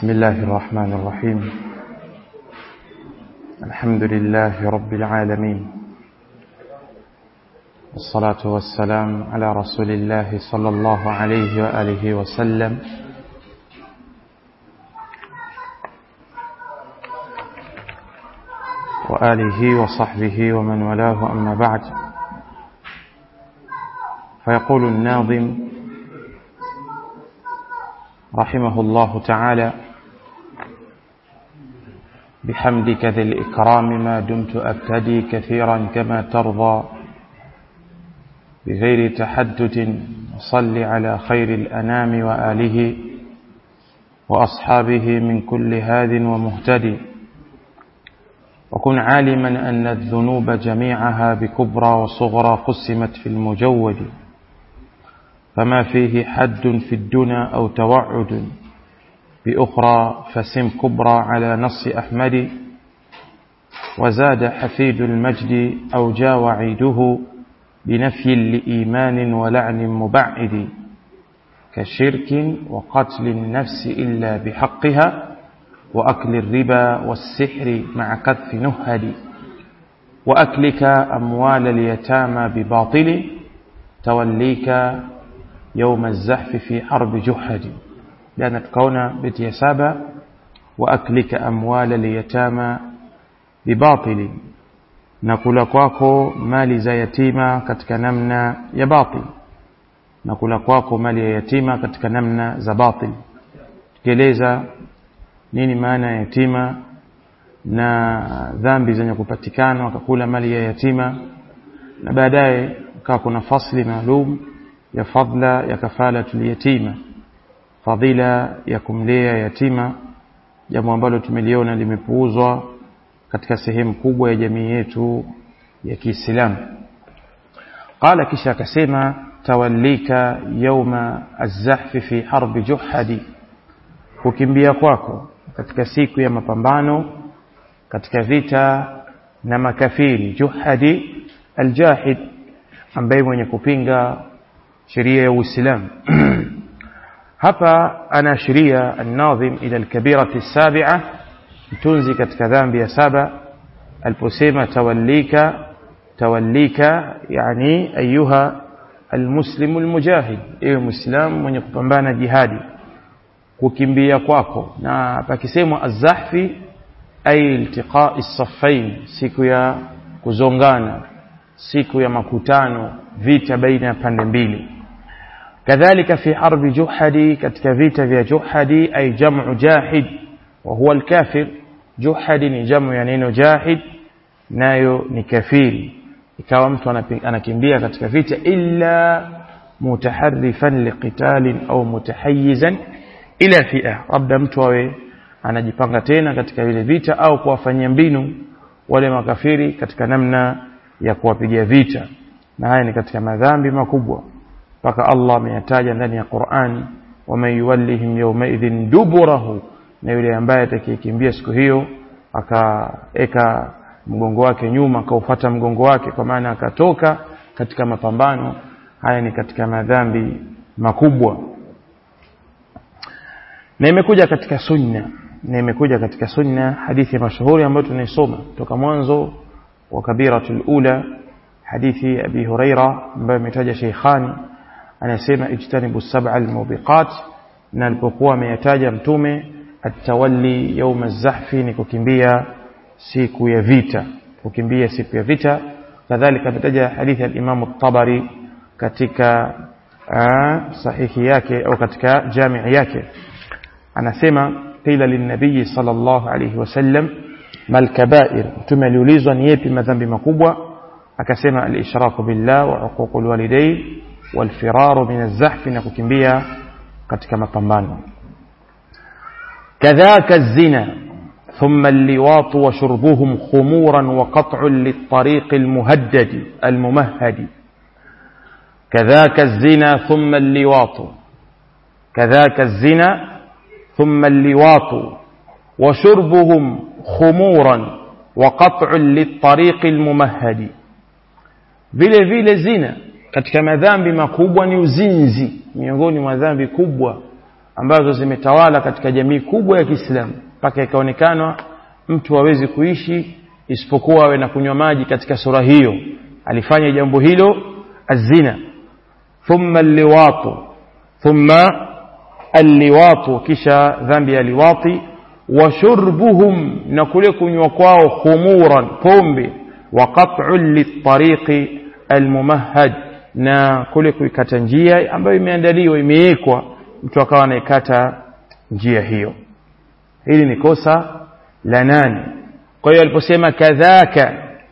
بسم الله الرحمن الرحيم. الحمد لله رب العالمين، والصلاة والسلام على رسول الله صلى الله عليه وآله وسلم. وآله وصحبه ومن والاه، أما بعد. فيقول الناظم رحمه الله تعالى: بحمدك ذي الإكرام ما دمت أبتدي كثيرا كما ترضى، بغير تحدث صل على خير الأنام وآله وأصحابه من كل هاد ومهتدي، وكن عالما أن الذنوب جميعها بكبرى وصغرى قسمت في المجود، فما فيه حد في الدنا أو توعد، بأخرى فسم كبرى على نص أحمد، وزاد حفيد المجد أو جا وعيده بنفي لإيمان ولعن مبعد، كشرك وقتل النفس إلا بحقها، وأكل الربا والسحر مع كف نهد، وأكلك أموال اليتامى بباطل، توليك يوم الزحف في حرب جحد. لأن تكون بتيسابة وأكلك أموال اليتامى بباطل، nakula kwako mali za yatima katika namna ya batil, nakula kwako mali ya yatima katika namna za batil. Tukieleza nini maana ya yatima na dhambi zenye kupatikana wakakula mali ya yatima, na baadaye kaa kuna fasli maalum ya fadla ya kafalatul yatima, fadhila ya kumlea yatima, jambo ambalo tumeliona limepuuzwa katika sehemu kubwa ya jamii yetu ya Kiislamu. Qala, kisha akasema: tawallika yawma az-zahfi fi harbi juhadi, kukimbia kwako katika siku ya mapambano katika vita na makafiri. Juhadi al-jahid, ambaye mwenye kupinga sheria ya Uislamu. Hapa anaashiria an-nadhim ila al-kabirati as-sabi'a, mtunzi katika dhambi ya saba, aliposema tawallika, yani ayuha almuslimu almujahid, ewe muislamu mwenye kupambana jihadi, kukimbia kwako. Na pakisema az-zahfi ay iltiqa'i as-saffain, siku ya kuzongana, siku ya makutano, vita baina ya pande mbili. Kadhalika fi harbi juhadi, katika vita vya juhadi, ay jam'u jahid wa huwa al-kafir. Juhadi ni jamu ya neno jahid, nayo ni kafiri. Ikawa mtu anakimbia katika vita, illa mutaharrifan liqitalin au mutahayyizan ila fi'a, labda mtu awe anajipanga tena katika vile vita au kuwafanyia mbinu wale makafiri katika namna ya kuwapigia vita. Na haya ni katika madhambi makubwa, mpaka Allah ameyataja ndani ya Qur'an: wa man yuwallihim yawma idhin duburahu, na yule ambaye atakayekimbia siku hiyo akaeka mgongo wake nyuma, akaufuata mgongo wake, kwa maana akatoka katika mapambano. Haya ni katika madhambi makubwa. Na imekuja katika sunna, hadithi mashuhuri ambayo tunaisoma toka mwanzo wa kabiratul ula, hadithi Abi Huraira ambayo ametaja Sheikhani, anasema ijtanibu sab'a al-mubiqat, na alipokuwa ameyataja mtume at-tawalli yawm az-zahfi, ni kukimbia siku ya vita, kukimbia siku ya vita. Kadhalika ametaja hadithi ya Imam at-Tabari katika sahihi yake au katika jamii yake, anasema qila lin-nabiy sallallahu alayhi wasallam mal kaba'ir, mtume aliulizwa ni yapi madhambi makubwa, akasema al-ishraku billah wa uququl walidayn wal firaru min az-zahfi, na kukimbia katika mapambano. كذاك الزنا ثم اللواط وشربهم خمورا وقطع للطريق الممهد. كذاك الزنا ثم اللواط، كذاك الزنا ثم اللواط وشربهم خمورا وقطع للطريق الممهد. vile vile zina katika madhambi makubwa ni uzinzi, miongoni mwa dhambi kubwa ambazo zimetawala katika jamii kubwa ya Kiislamu mpaka ikaonekana mtu hawezi kuishi isipokuwa awe na kunywa maji katika sura hiyo. Alifanya jambo hilo azina, thumma alliwatu, kisha dhambi ya liwati, wa shurbuhum, na kule kunywa kwao, khumuran, pombe, wa qat'u litariqi almumahhad, na kule kuikata njia ambayo imeandaliwa, imewekwa, mtu akawa anaikata njia hiyo. Hili ni kosa la 8. kwa hiyo aliposema kadhaka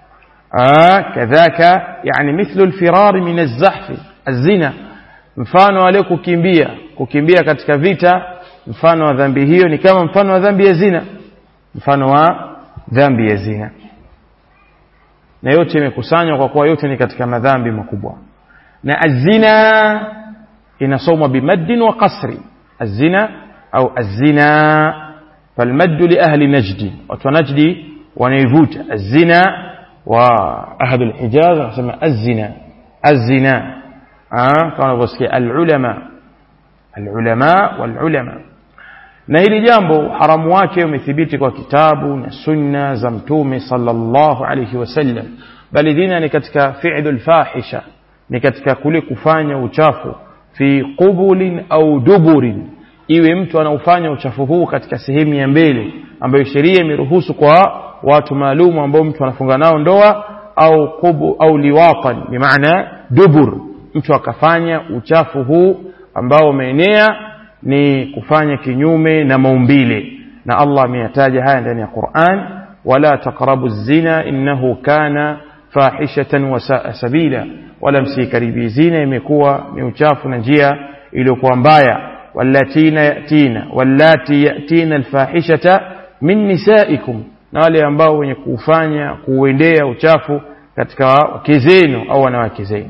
yani mithlu alfirar min az-zahf az-zina, mfano wale kukimbia katika vita, mfano wa dhambi hiyo ni kama mfano wa dhambi ya zina, mfano wa dhambi ya zina. Na yote imekusanywa kwa kuwa yote ni katika madhambi makubwa. Na az-zina inasomwa bimadd wa qasri, az-zina au az-zina, falmadd li ahli najd, watu najdi wanaivuta az-zina, wa ahli al-hijaz wanasema az-zina kama wasikia al-ulama wal-ulama. Na hili jambo haramu wake umethibiti kwa kitabu na sunna za mtume sallallahu alayhi wasallam, bali dina ni katika fi'lul fahisha, ni katika kule kufanya uchafu, fi qubulin au duburin, iwe mtu anaufanya uchafu huu katika sehemu ya mbele ambayo sheria imeruhusu kwa watu maalum ambao mtu anafunga nao ndoa, au qubu au liwatan, bi maana dubur, mtu akafanya uchafu huu ambao umeenea, ni kufanya kinyume na maumbile. Na Allah ameyataja haya ndani ya Qur'an, wala taqrabu az-zina innahu kana fahishatan wa sa'a sabila, wala msikaribi zina, imekuwa ni uchafu na njia iliyokuwa mbaya. Wallati yatina al-fahishata min nisaikum, na wale ambao wenye kufanya kuendea uchafu katika wake zenu au wanawake zenu.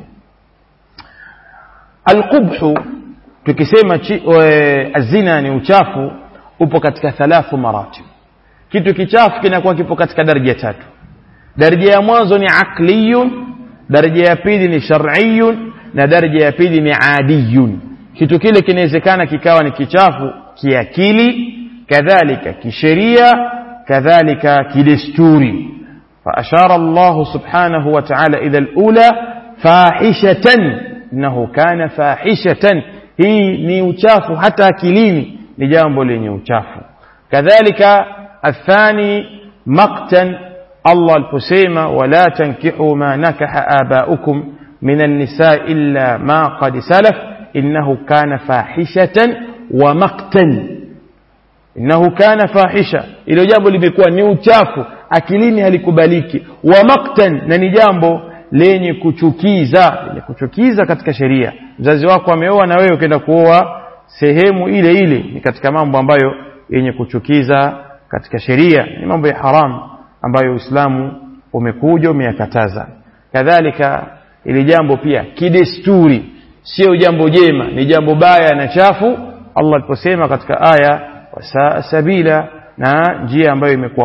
Al-qubhu, tukisema azina ni uchafu, upo katika 3 maratib. Kitu kichafu kinakuwa kipo katika daraja 3. Daraja ya mwanzo ni aqliyun, daraja ya pili ni shar'iyyun, na daraja ya pili ni adiyun. Kitu kile kinawezekana kikawa ni kichafu kiakili, kadhalika kisheria, kadhalika kidesturi. Fa ashara Allah subhanahu wa ta'ala ila al-ula fahishatan, innahu kana fahishatan, hii ni uchafu hata akilini, ni jambo lenye uchafu. Kadhalika athani maqtan, Allah aliposema wala tankihu ma nakaha abaukum minan nisaa illa ma qad salaf innahu kana fahishatan wa maqtan, innahu kana fahisha, ilo jambo limekuwa ni uchafu, akilini halikubaliki, wa maqtan, na ni jambo lenye kuchukiza katika sheria. Mzazi wako ameoa na wewe ukaenda kuoa sehemu ile ile, ni katika mambo ambayo yenye kuchukiza katika sheria, ni mambo ya haram ambayo Uislamu umekuja umeyakataza. Kadhalika ili jambo pia kidesturi, sio jambo jema, ni jambo baya na chafu. Allah aliposema katika aya wasaa sabila, na njia ambayo imekuwa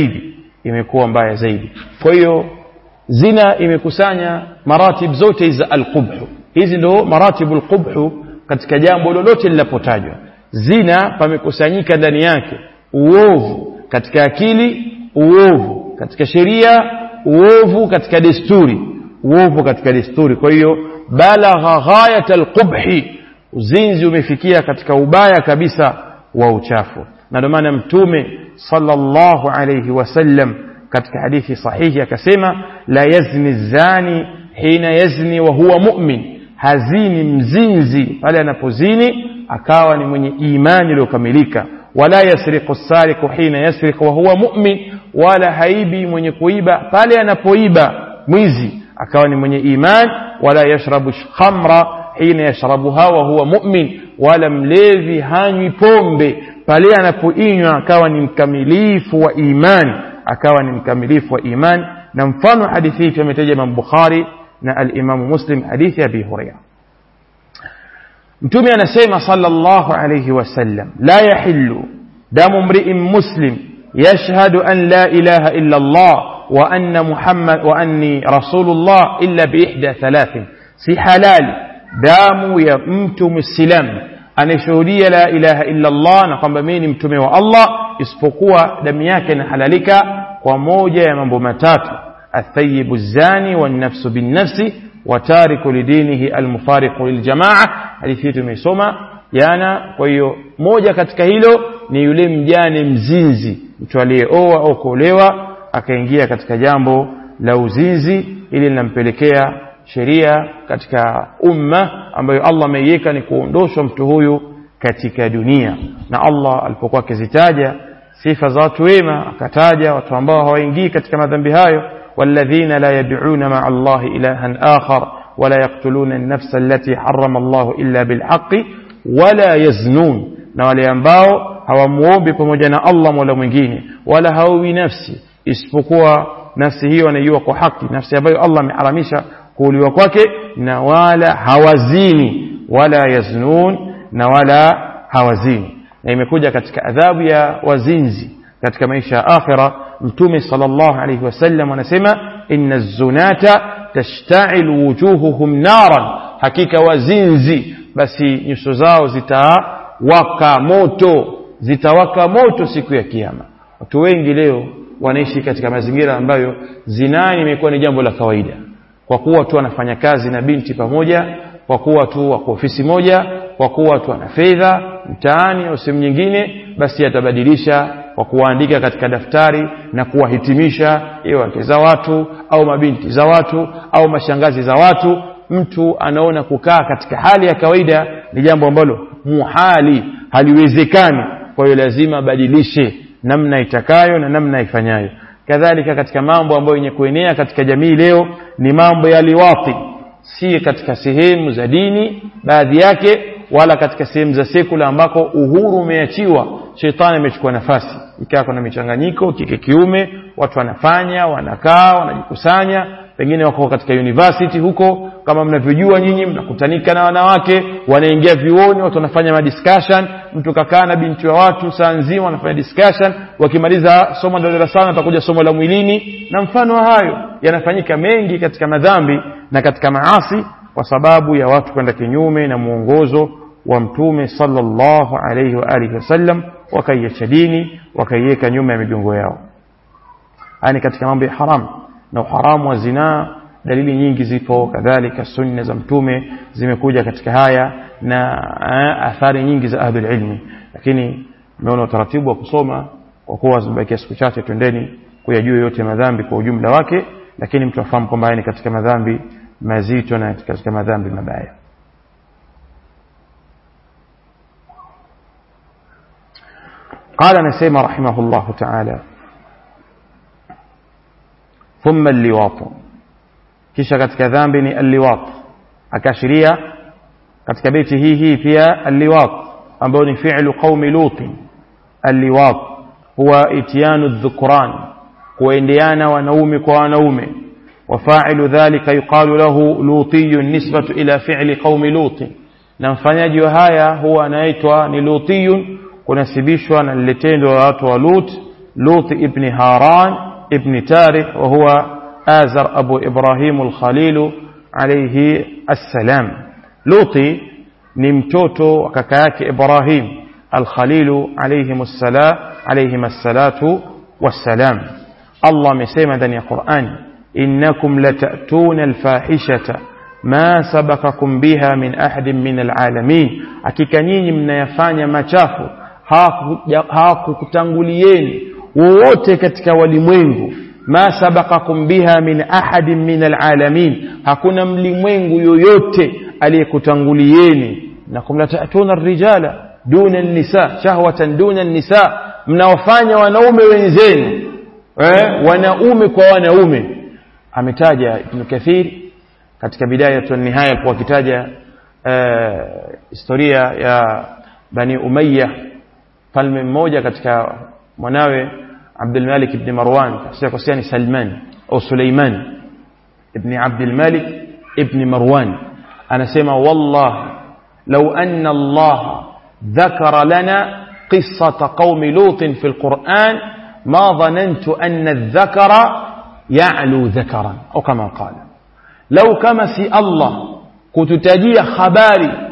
mbaya zaidi. Kwa hiyo zina imekusanya maratib zote za al-qubhu. Hizi ndo maratibul qubhu katika jambo lolote linapotajwa. Zina pamekusanyika ndani yake uovu katika akili, uovu katika sheria, uovu katika desturi. Kwa hiyo balagha ghayat al-qubhi, uzinzi umefikia katika ubaya kabisa wa uchafu. Na ndio maana mtume sallallahu alayhi wasallam katika hadithi sahihi akasema la yazni zani hina yazni wa huwa mu'min, hazini mzinzi pale anapozini akawa ni mwenye imani iliyokamilika. Wala yasriqu sariqu hina yasriqu wa huwa mu'min, wala haibi mwenye kuiba pale anapoiba mwizi akawa ni mwenye imani. Wala yashrabu khamra hina yashrabuha wa huwa mu'min, wala mlevi hanywi pombe pale anapoinywa akawa ni mkamilifu wa imani. Na mfano hadithi hii tumetaja Imam Bukhari na al-Imam Muslim, hadithi ya Abi Hurairah. Mtume anasema sallallahu alayhi wasallam la yahillu damu mri'in muslim yashhadu an la ilaha illa Allah wa anna Muhammad wa anni rasulullah illa bi ihda thalathin, si halali damu ya mtu muislam anashuhudia la ilaha illa Allah na kwamba mimi ni mtume wa Allah, isipokuwa damu yake inahalalika kwa moja ya mambo matatu: athayibu zani wan nafsu bin nafsi wa tariku lidinihi almufariqu liljamaa. Hadithi tumesoma jana. Kwa hiyo moja katika hilo ni yule mjane mzinzi, mtu aliyeoa au kuolewa akaingia katika jambo la uzinzi, ili linampelekea sheria katika umma ambayo Allah ameiweka ni kuondoshwa mtu huyu katika dunia. Na Allah alipokuwa akizitaja sifa za watu wema akataja watu ambao hawaingii katika madhambi hayo: walladhina la yad'una ma'a Allahi ilahan akhar wala yaqtuluna an-nafsa allati harrama Allahu illa bilhaqqi wala yaznun, na wale ambao hawamuombi pamoja na Allah mola mwingine wala hawi nafsi isipokuwa nafsi hiyo anaiua kwa haki, nafsi ambayo Allah ameharamisha kuuliwa kwake, na wala hawazini, wala yaznun, na wala hawazini. Na imekuja katika adhabu ya wazinzi katika maisha ya akhira. Mtume sallallahu alayhi wasallam anasema inna az-zunata tashta'ilu wujuhuhum naran, hakika wazinzi basi nyuso zao zitawaka moto siku ya kiyama. Watu wengi leo wanaishi katika mazingira ambayo zinaa imekuwa ni jambo la kawaida, kwa kuwa tu wanafanya kazi na binti pamoja, kwa kuwa tu wako ofisi moja, kwa kuwa tu ana fedha mtaani au sehemu nyingine, basi atabadilisha kwa kuandika katika daftari na kuwahitimisha wake za watu au mabinti za watu au mashangazi za watu. Mtu anaona kukaa katika hali ya kawaida ni jambo ambalo muhali, haliwezekani. Kwa hiyo lazima badilishe namna itakayo na namna ifanyayo. Kadhalika katika mambo ambayo yenye kuenea katika jamii leo ni mambo ya liwati, si katika sehemu za dini baadhi yake, wala katika sehemu za sekula ambako uhuru umeachiwa, shetani amechukua nafasi. Ikawa kuna michanganyiko kike kiume, watu wanafanya, wanakaa, wanajikusanya, pengine wako katika university huko, kama mnavyojua nyinyi, mnakutanika na wanawake, wanaingia vioni, watu wanafanya discussion. Mtu kakaa na binti wa watu saa nzima wanafanya discussion, wakimaliza somo la darasani atakuja somo la mwilini, na mfano hayo yanafanyika mengi katika madhambi na katika maasi, kwa sababu ya watu kwenda kinyume na muongozo wa Mtume sallallahu alayhi wa alihi wasallam, wakaiacha dini, wakaiweka nyuma ya migongo yao. Ani katika mambo ya haram na uharamu wa zinaa, dalili nyingi zipo. Kadhalika sunna za Mtume zimekuja katika haya na athari nyingi za ahlul ilmi, lakini naona utaratibu wa kusoma kwa kuwa zimebakia siku chache, twendeni kuyajua yote madhambi kwa ujumla wake, lakini mtu afahamu kwamba ni katika madhambi mazito na katika madhambi mabaya. قال نسيم رحمه الله تعالى ثم اللواط، kisha katika dhambi ni alliwat. Akashiria katika beti hii pia alliwat ambao ni fi'lu qaumi lut. Alliwat huwa ityanu dhukran, kuendeana wanaume kwa wanaume. Wafa'ilu dhalika yuqalu lahu lutiyun nisbatu ila fi'li qaumi lut, na mfanyaji wa haya huwa anaitwa ni lutiyun, kunasibishwa na lile tendo la watu wa Lut. Lut ibn Haran ibn Tarih wa huwa Azar Abu Ibrahim al-Khalil alayhi assalam. Luti ni mtoto wa kaka yake Ibrahim al-Khalil alayhim assalatu wassalam. Allah amesema ndani ya Qur'an, innakum latatuna al-fahishata ma sabaqakum biha min ahadin min al-alamin, hakika nyinyi mnayafanya machafu hawakutangulieni wowote katika walimwengu. Ma sabaqakum biha min ahadin min alalamin, hakuna mlimwengu yoyote aliyekutangulieni. Nakum la ta'tuna ar-rijala duna an-nisa shahwatan duna an-nisa, mnawafanya wanaume wenzenu wanaume kwa wanaume. Ametaja Ibn Kathir katika bidaya tu nihaya kwa kitaja historia ya Bani Umayya, falme mmoja katika mwanawe Abdul Malik ibn Marwan, sio ni Salman au Suleiman ibn Abdul Malik ibn Marwan, anasema wallahi law anna Allah dhakara lana qissata qaumi Lut fi al-Quran ma dhanantu anna adh-dhakara ya'lu dhakaran, au kama qala, law kama si Allah kututajia habari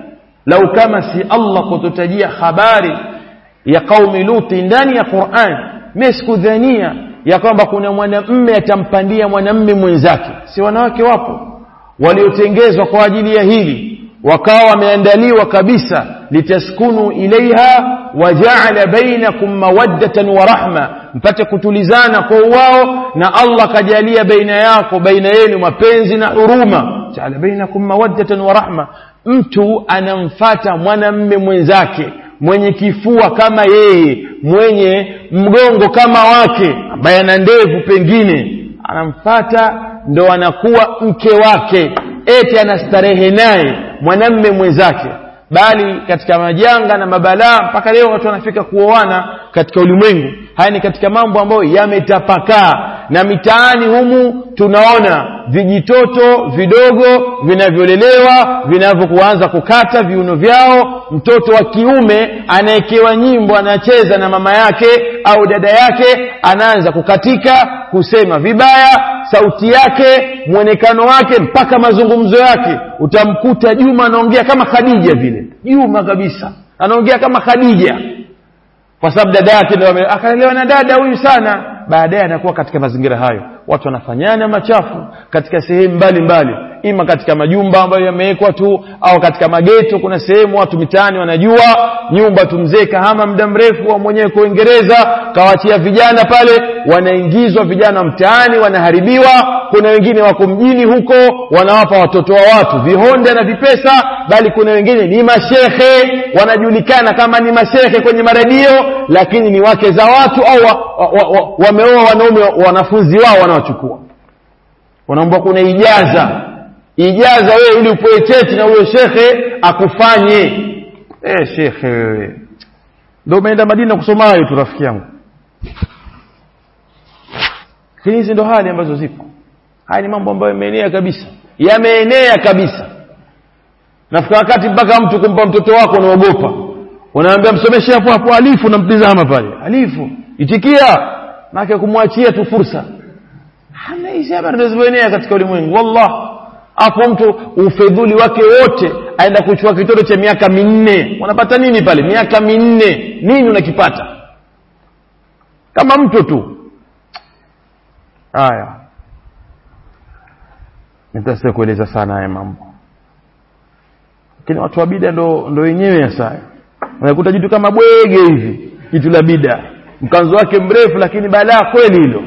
lau kama si Allah kututajia habari ya qaumi Luti ndani ya Qur'an, mimi sikudhania ya kwamba kuna mwanamume atampandia mwanamume mwenzake. Si wanawake wapo waliotengezwa kwa ajili ya hili, wakawa wameandaliwa kabisa, litaskunu ilaiha waja'ala bainakum mawaddatan wa rahma, mpate kutulizana kwa wao, na Allah kajalia baina yenu mapenzi na huruma. Ja'ala bainakum mawaddatan wa rahma. Mtu anamfuata mwanamume mwenzake mwenye kifua kama yeye, mwenye mgongo kama wake, ambaye ana ndevu pengine, anamfuata ndo anakuwa mke wake, eti anastarehe naye mwanamume mwenzake. Bali katika majanga na mabalaa mpaka leo watu wanafika kuoana katika ulimwengu. Haya ni katika mambo ambayo yametapakaa, na mitaani humu tunaona vijitoto vidogo vinavyolelewa vinavyoanza kukata viuno vyao. Mtoto wa kiume anaekewa nyimbo, anacheza na mama yake au dada yake, anaanza kukatika, kusema vibaya, sauti yake, muonekano wake, mpaka mazungumzo yake. Utamkuta Juma anaongea kama Khadija vile, Juma kabisa anaongea kama Khadija, kwa sababu dada yake ndio akalelewa na dada huyu sana. Baadaye anakuwa katika mazingira hayo. Watu wanafanyana machafu katika sehemu mbalimbali, ima katika majumba ambayo yamewekwa tu, au katika mageto. Kuna sehemu watu mitaani wanajua nyumba tu, mzee kahama muda mrefu wa mwenyewe kwa Uingereza, kawaachia vijana pale, wanaingizwa vijana mtaani, wanaharibiwa. Kuna wengine wako mjini huko, wanawapa watoto wa watu vihonda na vipesa. Bali kuna wengine ni mashehe, wanajulikana kama ni mashehe kwenye maradio, lakini ni wake za watu, au wameoa wanaume wanafunzi wao wanawachukua. Wanaomba kuna ijaza wewe ili upoe cheti na huyo shekhe akufanye. Shekhe wewe ndio umeenda Madina kusoma hayo tu, rafiki yangu. Hizi ndo hali ambazo zipo. Haya ni mambo ambayo yameenea kabisa. Nafika wakati mpaka mtu kumpa mtoto wako unaogopa, unaambia msomeshe hapo alifu, namtizama pale alifu, itikia, maana kumwachia tu fursa. Hana hizi habari ndio zimeenea katika ulimwengu. Wallah, hapo mtu ufedhuli wake wote aenda kuchukua kitoto cha miaka 4. Unapata nini pale? Miaka 4 nini unakipata? Kama mtu tu. Haya, nitasema kueleza sana haya mambo, lakini watu wa bid'a ndo wenyewe sasa. Unakuta jitu kama bwege hivi, jitu la bid'a, mkanzo wake mrefu, lakini balaa kweli hilo.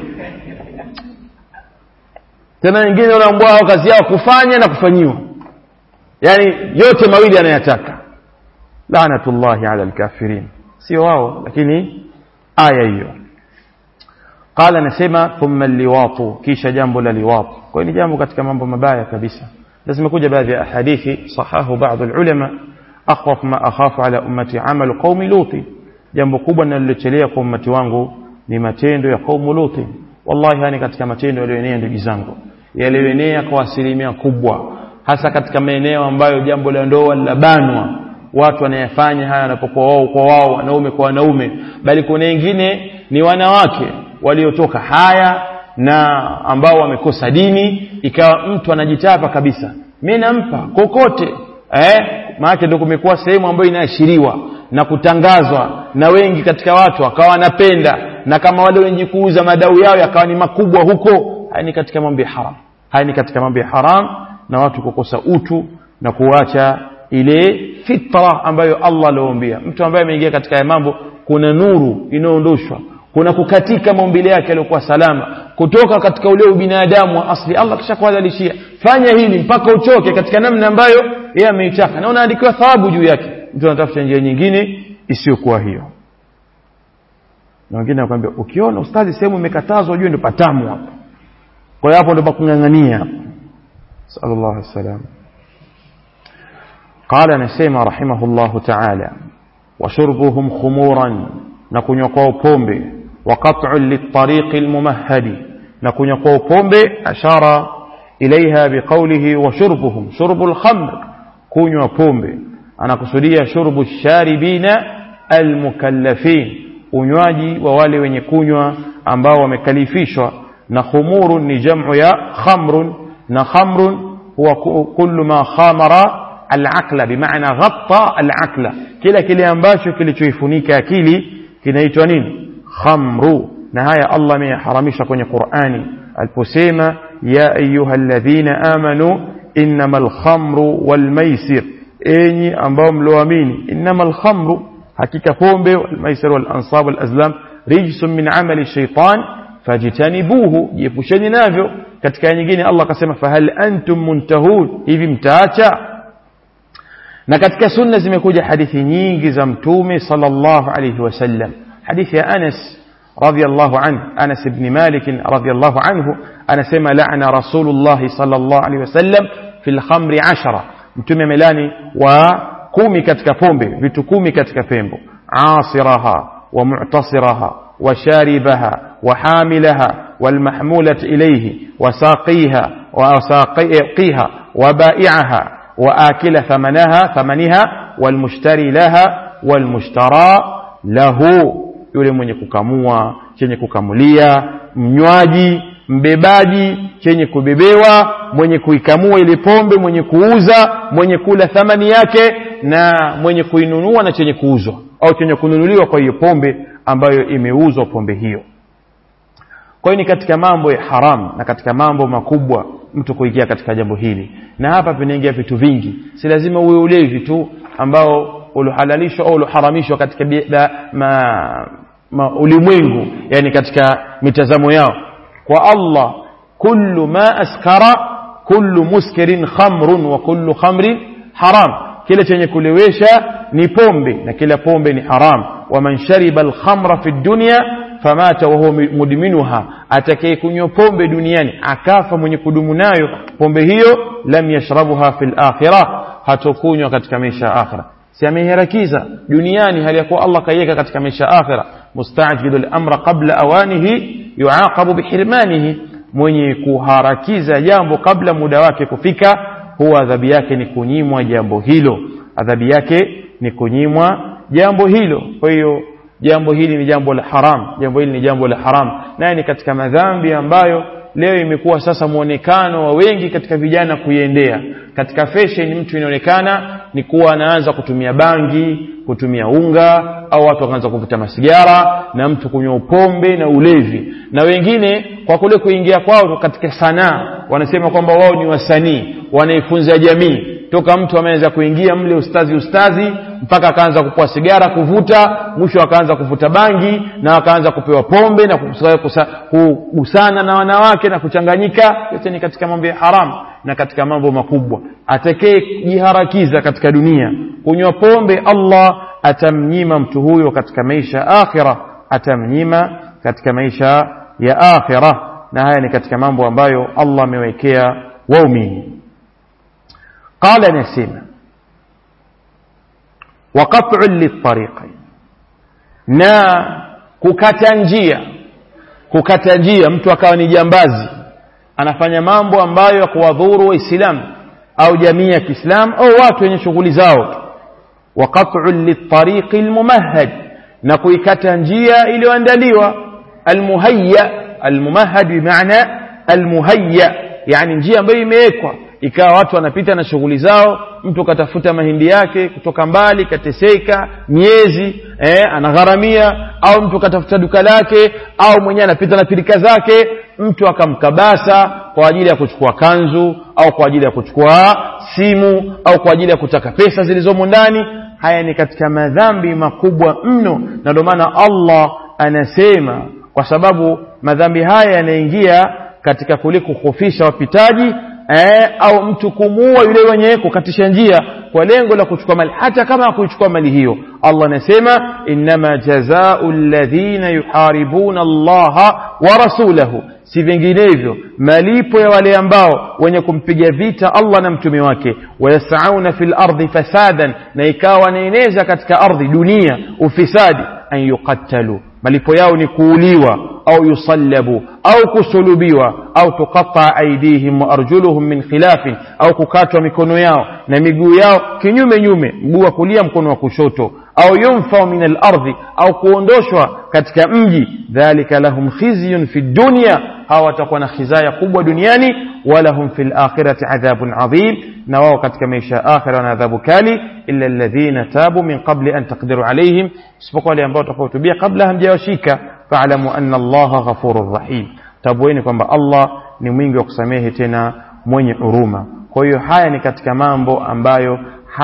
Tena wengine wanaambao kazi yao kufanya na kufanyiwa, yani yote mawili anayataka. Laanatullahi ala alkafirin, sio wao, lakini aya hiyo. Qala, nasema thumma liwatu, kisha jambo la liwatu. Kwa ni jambo katika mambo mabaya kabisa. Lazima kuja baadhi ya hadithi sahahu baadhi ulama, akhwaf ma akhafu ala ummati amalu qaumi Luti. Jambo kubwa ninalochelea kwa ummati wangu ni matendo ya qaumu Luti. Wallahi hani katika matendo yaliyoenea, ndugu zangu, yaliyoenea kwa asilimia kubwa, hasa katika maeneo ambayo jambo la ndoa labanwa. Watu wanayafanya haya wanapokuwa wao kwa wao, wanaume kwa wanaume. Bali kuna wengine ni wanawake waliotoka haya na ambao wamekosa dini, ikawa mtu anajitapa kabisa, mimi nampa kokote. Maana ndio kumekuwa sehemu ambayo inaashiriwa na kutangazwa na wengi katika watu, akawa wanapenda, na kama wale wengi kuuza madau yao yakawa ni makubwa huko. Haya ni katika mambo ya haram, na watu kukosa utu na kuacha ile fitra ambayo Allah aliombia. Mtu ambaye ameingia katika haya mambo, kuna nuru inaondoshwa, kuna kukatika maumbile yake yaliokuwa salama kutoka katika ule ubinadamu wa asli. Allah kisha kuadhalishia, fanya hili mpaka uchoke katika namna ambayo yeye ameitaka, na unaandikiwa thawabu juu yake. Mtu anatafuta njia nyingine isiyokuwa hiyo. Na wengine wanakuambia, ukiona ustazi sehemu imekatazwa ujue ndio patamu hapo. Kwa hiyo hapo ndio pakungangania. Sallallahu alaihi wasallam. Qala, anasema rahimahullahu ta'ala, wa shurbuhum khumuran, na kunywa kwao pombe, wa qat'u lit-tariq al-mumahhadi, na kunywa kwao pombe. Ashara ilaiha biqawlihi wa shurbuhum, shurbul khamr, kunywa pombe. Anakusudia shurbu sharibina al-mukallafin, unywaji wa wale wenye kunywa ambao wamekalifishwa. Na khumurun ni jamu ya khamrun, na khamrun huwa kullu ma khamara al-aqla bimaana ghatta al-aqla, kile ambacho kilichoifunika akili kinaitwa nini? Khamru. Na haya Allah ameharamisha kwenye Qur'ani aliposema ya ayyuhalladhina amanu innamal khamru wal maisir, enyi ambao mloamini, innamal khamru, hakika pombe, wal maisir wal ansab wal azlam rijsun min amali shaytan fajtanibuhu, jiepusheni navyo. Katika nyingine Allah akasema fahal antum muntahun, hivi mtaacha? Na katika sunna zimekuja hadithi nyingi za mtume sallallahu alayhi wasallam. hadithi ya Anas radhiyallahu anhu, Anas ibn Malik radhiyallahu anhu anasema la'ana Rasulullah sallallahu alayhi wasallam fil khamri 10, mtume melani wa 10 katika pombe, vitu 10 katika pembo, asiraha wa mu'tasiraha wa sharibaha wa hamilaha wal mahmulat ilayhi wa saqiha wa saqiha wa bai'aha wa akila thamanaha wal mushtari laha wal mushtara lahu, yule mwenye kukamua, chenye kukamulia, mnywaji, mbebaji, chenye kubebewa, mwenye kuikamua ile pombe, mwenye kuuza, mwenye kula thamani yake, na mwenye kuinunua na chenye kuuzwa au chenye kununuliwa kwa hiyo pombe ambayo imeuzwa pombe hiyo. Kwa hiyo ni katika mambo ya haram na katika mambo makubwa mtu kuingia katika jambo hili. Na hapa pinaingia vitu vingi, si lazima uwe ulevi tu ambao ulohalalishwa au uloharamishwa katika ulimwengu, yani katika mitazamo yao. Kwa Allah, kullu ma askara kullu muskirin khamrun wa kullu khamrin haram, kila chenye kulewesha ni pombe na kila pombe ni haram. Wa man shariba al-khamra fi dunya famata wa huwa mudminuha, atakayekunywa pombe duniani akafa mwenye kudumu nayo pombe hiyo, lam yashrabuha fil akhirah, hatokunywa katika maisha ya akhirah. Si ameharakiza duniani hali ya kuwa Allah kaiweka katika maisha ya akhirah. Mustajilul amra qabla awanihi yuaqabu bihirmanihi, mwenye kuharakiza jambo kabla muda wake kufika, huwa adhabu yake ni kunyimwa jambo hilo, adhabu yake ni kunyimwa jambo hilo. Kwa hiyo jambo hili ni jambo la haram, jambo hili ni jambo la haram, na ni katika madhambi ambayo leo imekuwa sasa muonekano wa wengi katika vijana kuiendea. Katika fashion mtu inaonekana ni kuwa anaanza kutumia bangi, kutumia unga, au watu wakaanza kuvuta masigara, na mtu kunywa pombe na ulevi. Na wengine kwa kule kuingia kwao katika sanaa, wanasema kwamba wao ni wasanii, wanaifunza jamii. Toka mtu ameanza kuingia mle ustazi mpaka akaanza kupoa sigara, kuvuta, mwisho akaanza kuvuta bangi, na akaanza kupewa pombe na kugusana na wanawake na kuchanganyika. Yote ni katika mambo ya haram na katika mambo makubwa. Atakaye jiharakiza katika dunia kunywa pombe, Allah atamnyima mtu huyo katika maisha akhirah, atamnyima katika maisha ya akhirah. Na haya ni katika mambo ambayo Allah amewekea waumini. قال نسيما وقطع للطريق، na kukata njia, mtu akawa ni jambazi anafanya mambo ambayo kuwadhuru waislamu au jamii ya Kiislamu au watu wenye shughuli zao. وقطع للطريق الممهد، na kuikata njia iliyoandaliwa. الممهد بمعنى المهيأ، yani njia ambayo imewekwa ikawa watu wanapita na shughuli zao. Mtu katafuta mahindi yake kutoka mbali, kateseka miezi, anagharamia, au mtu katafuta duka lake, au mwenyewe anapita na pilika zake, mtu akamkabasa kwa ajili ya kuchukua kanzu, au kwa ajili ya kuchukua simu, au kwa ajili ya kutaka pesa zilizomo ndani. Haya ni katika madhambi makubwa mno, na ndio maana Allah anasema, kwa sababu madhambi haya yanaingia katika kuliko kukhofisha wapitaji, au mtu kumuua yule mwenye kukatisha njia kwa lengo la kuchukua mali, hata kama hakuchukua mali hiyo. Allah anasema inma jazaa'u alladhina yuharibuna Allaha wa rasulahu, si vinginevyo malipo ya wale ambao wenye kumpiga vita Allah na mtume wake, wayasauna fil ardi fasadan, na ikawa wanaeneza katika ardhi dunia ufisadi, an yuqattalu, malipo yao ni kuuliwa, au yusallabu, au kusulubiwa, au tuqatta aydihim wa arjuluhum min khilafin, au kukatwa mikono yao na miguu yao kinyume, mguu wa kulia mkono wa kushoto, au yunfa min al-ardhi, au kuondoshwa katika mji. Dhalika lahum khizyun fi dunya, hawa watakuwa na khizaya kubwa duniani. walahum fil akhirati adhabun adhim, na wao katika maisha akhira wana adhabu kali, illa alladhina tabu min qabli an taqdiru alayhim, isipokuwa wale ambao watakotubia kabla hamjawashika. Fa'lamu anna Allaha ghafurur rahim, tabueni kwamba Allah ni mwingi wa kusamehe tena mwenye huruma. Kwa hiyo haya ni katika mambo ambayo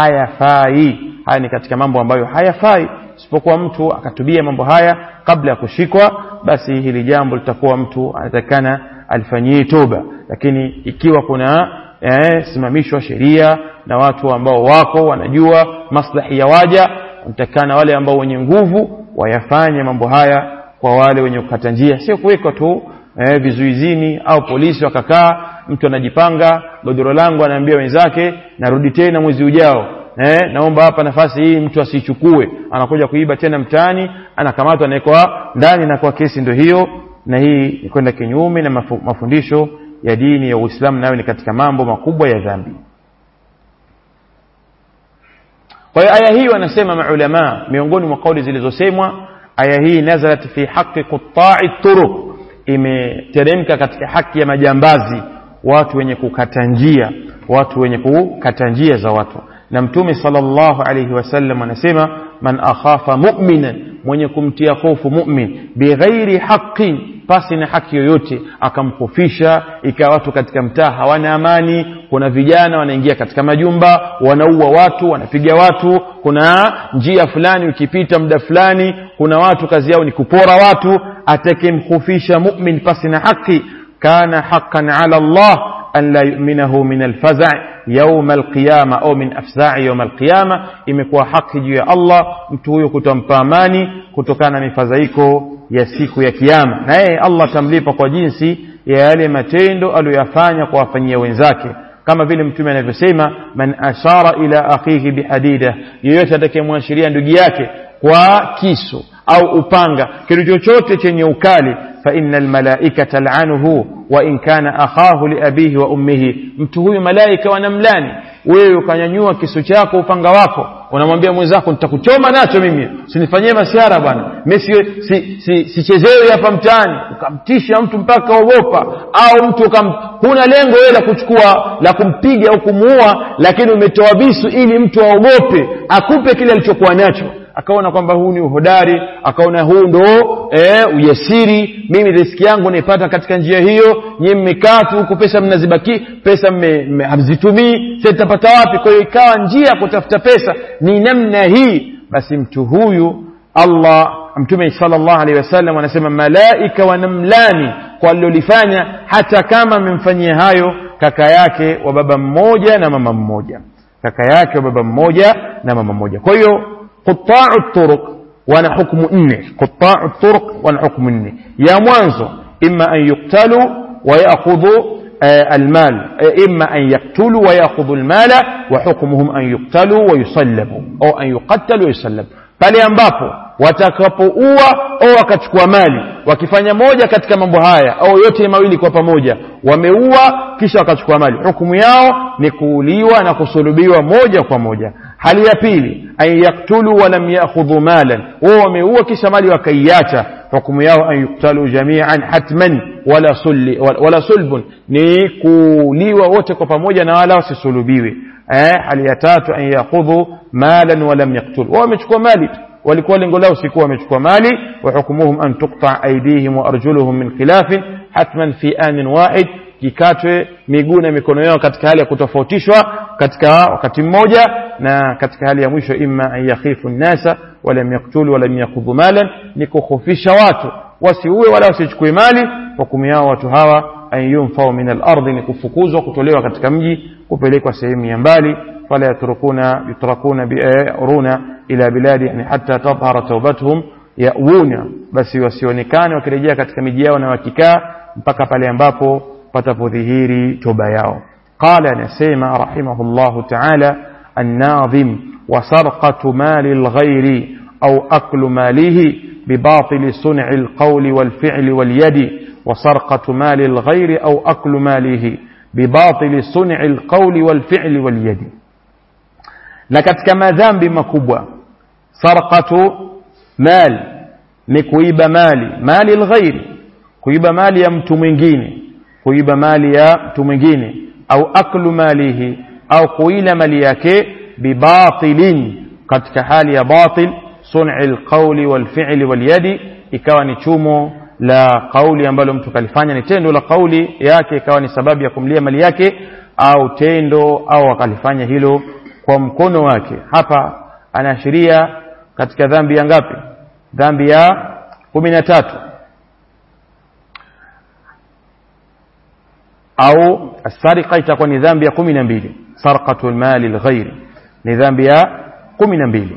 hayafai, isipokuwa mtu akatubia mambo haya kabla ya kushikwa, basi hili jambo litakuwa mtu anatakana alifanyie toba. Lakini ikiwa kuna simamishwa sheria na watu ambao wako wanajua maslahi ya waja, mtakana wale ambao wenye nguvu wayafanye mambo haya kwa wale wenye kukata njia, sio kuweka tu vizuizini au polisi wakakaa, mtu anajipanga, godoro langu anaambia wenzake narudi tena mwezi ujao, naomba hapa nafasi hii mtu asichukue, anakuja kuiba tena mtaani, anakamatwa anawekwa ndani, na kwa kesi ndio hiyo. Na hii ni kwenda kinyume na mafundisho ya dini ya Uislamu, nayo ni katika mambo makubwa ya dhambi. Kwa hiyo aya hii wanasema maulama, miongoni mwa kauli zilizosemwa, aya hii nazalat fi haqqi qutta'i turuq, imeteremka katika haki ya majambazi, watu wenye kukata njia za watu. Na Mtume sallallahu alayhi wasallam anasema, man akhafa mu'minan, mwenye kumtia hofu mu'min, bighairi haqqin, pasi na haki yoyote, akamkufisha, ikawa watu katika mtaa hawana amani, kuna vijana wanaingia katika majumba wanaua watu, wanapiga watu, kuna njia fulani ukipita muda fulani kuna watu kazi yao ni kupora watu, atakemkufisha mu'min pasi na haki, kana haqqan ala Allah an la yu'minahu min al-faza' yawm al-qiyama au min afza'i yawm al-qiyama, imekuwa haki juu ya Allah mtu huyo kutampa amani kutokana na mifadhaiko ya siku ya kiyama, na yeye Allah tamlipa kwa jinsi ya yale matendo aliyofanya kwa wafanyia wenzake, kama vile Mtume anavyosema, man ashara ila akhihi bihadida, yeyote atakayemwashiria ndugu yake kwa kisu au upanga, kitu chochote chenye ukali, fa innal malaikata tal'anuhu wa in kana akhahu li abihi wa ummihi, mtu huyu malaika wanamlani. Wewe ukanyanyua kisu chako, upanga wako, unamwambia mwenzako nitakuchoma nacho mimi, usinifanyie masiara bwana, mimi sichezewe hapa mtaani, ukamtisha mtu mpaka ogopa, au mtu huna lengo wewe la kuchukua la kumpiga au kumuua, lakini umetoa visu ili mtu aogope, akupe kile alichokuwa nacho, akaona kwamba huu ni uhodari, akaona huu ndo ujasiri, mimi riziki yangu naipata katika njia hiyo, nyinyi mmekaa tu huko, pesa mnazibaki, pesa hamzitumii, sasa nitapata wapi? Kwa hiyo ikawa njia ya kutafuta pesa ni namna hii. Basi mtu huyu Mtume sallallahu alaihi wasallam anasema malaika wanamlani kwa alilofanya, hata kama amemfanyia hayo kaka yake wa baba mmoja na mama mmoja, Kwa hiyo qutta'u turuq wana hukumu 4. Ya mwanzo, imma an yuqtalu wa ya'khudhu almal, imma an yaqtulu wa ya'khudhu almala, wa hukmuhum an yuqtalu wa yusallabu au an yuqtalu wa yusallabu, pale ambapo watakapoua au wakachukua mali, wakifanya moja katika mambo haya au yote mawili kwa pamoja, wameua kisha wakachukua mali, hukumu yao ni kuuliwa na kusulubiwa moja kwa moja. Hali ya pili, ay yaktulu wa lam ya'khudhu malan, wao wameua kisha mali wakaiacha, hukumu yao an yuktalu jami'an hatman wala sulbun, ni kuuliwa wote kwa pamoja na wala wasisulubiwe. Hali ya tatu, an ya'khudhu malan wa lam yaqtul, wao wamechukua mali, walikuwa lengo lao sikuwa wamechukua mali, wa hukumuhum an tuqta aydihim wa arjuluhum min khilafin hatman fi anin wahid, kikatwe miguu na mikono yao katika hali ya kutofautishwa katika wakati mmoja. Na katika hali ya mwisho, imma an yakhifu an-nasa wa lam yaqtulu wa lam yaqudhu malan, ni kukhofisha watu wasiuwe wala wasichukue mali, hukumu yao watu hawa an yunfau min al-ardi, ni kufukuzwa, kutolewa katika mji, kupelekwa sehemu ya mbali. Fala yutrakuna bi'uruna ila biladi, yani hatta tadhhara tawbatuhum yauna, basi wasionekane wakirejea katika miji yao na wakikaa mpaka pale ambapo patapodhihiri toba yao. Qala, anasema rahimahullahu ta'ala an-nadhim, wa sarqatu mali al-ghayri au aklu malihi bibatil sun'i al-qawli wal-fi'li wal-yadi, wa sarqatu mali al-ghayri au aklu malihi bibatil sun'i al-qawli wal-fi'li wal-yadi. Na katika madhambi makubwa, sarqatu mal ni kuiba mali al-ghayri, kuiba mali ya mtu mwingine, kuiba mali ya mtu mwingine, au aklu malihi, au kuila mali yake, bibatilin, katika hali ya batil, sun'il qawli wal fi'li wal yadi, ikawa ni chumo la kauli ambalo mtu kalifanya, ni tendo la kauli yake ikawa ni sababu ya kumlia mali yake, au tendo au akalifanya hilo kwa mkono wake. Hapa anaashiria katika dhambi ya ngapi? Dhambi ya 13, au as-sariqa itakuwa ni dhambi ya 12. Sarqatul mali al-ghayr ni dhambi ya 12.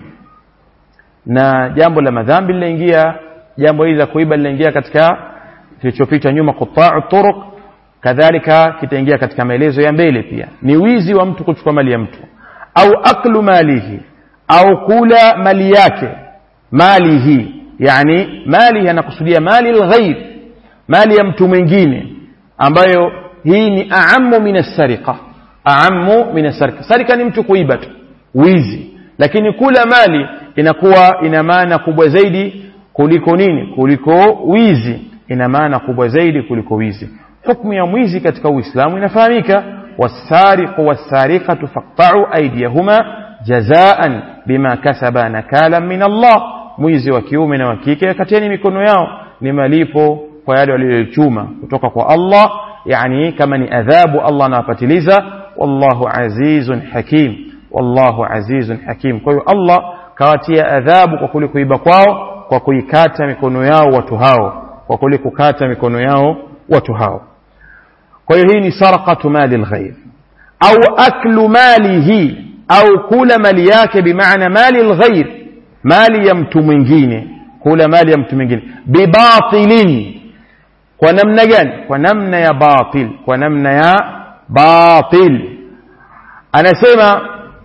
Na jambo la madhambi linaingia, jambo hili la kuiba linaingia katika kilichopita nyuma, quta'u turuq, kadhalika kitaingia katika maelezo ya mbele pia. Ni wizi wa mtu kuchukua mali ya mtu, au aklu malihi, au kula mali yake. Malihi yani mali anakusudia mali al-ghayr, mali ya mtu mwingine, ambayo hii ni a'ammu min as-sariqa. A'ammu min as-sariqa, sarika ni mtu kuiba tu, wizi, lakini kula mali inakuwa ina maana kubwa zaidi kuliko nini? Kuliko wizi, ina maana kubwa zaidi kuliko wizi. Hukumu ya mwizi katika Uislamu inafahamika, was-sariqu was-sariqatu faqta'u aydiyahuma jazaan bima kasaba nakalan min Allah. Mwizi wa kiume na wa kike kateni mikono yao, ni malipo kwa yale waliochuma kutoka kwa Allah, yani kama ni adhabu Allah anawapatiliza. Wallahu azizun hakim, wallahu azizun hakim. Kwa hiyo Allah kawatia adhabu kwa kule kuiba kwao, kwa kuikata mikono yao watu hao, kwa kule kukata mikono yao watu hao. Kwa hiyo hii ni sarqatu mali al-ghayr. Au aklu malihi, au kula mali yake, bimaana mali al-ghayr, mali ya mtu mwingine, kula mali ya mtu mwingine, bibatilin. Kwa namna gani? Kwa namna ya batil, kwa namna ya batil. Anasema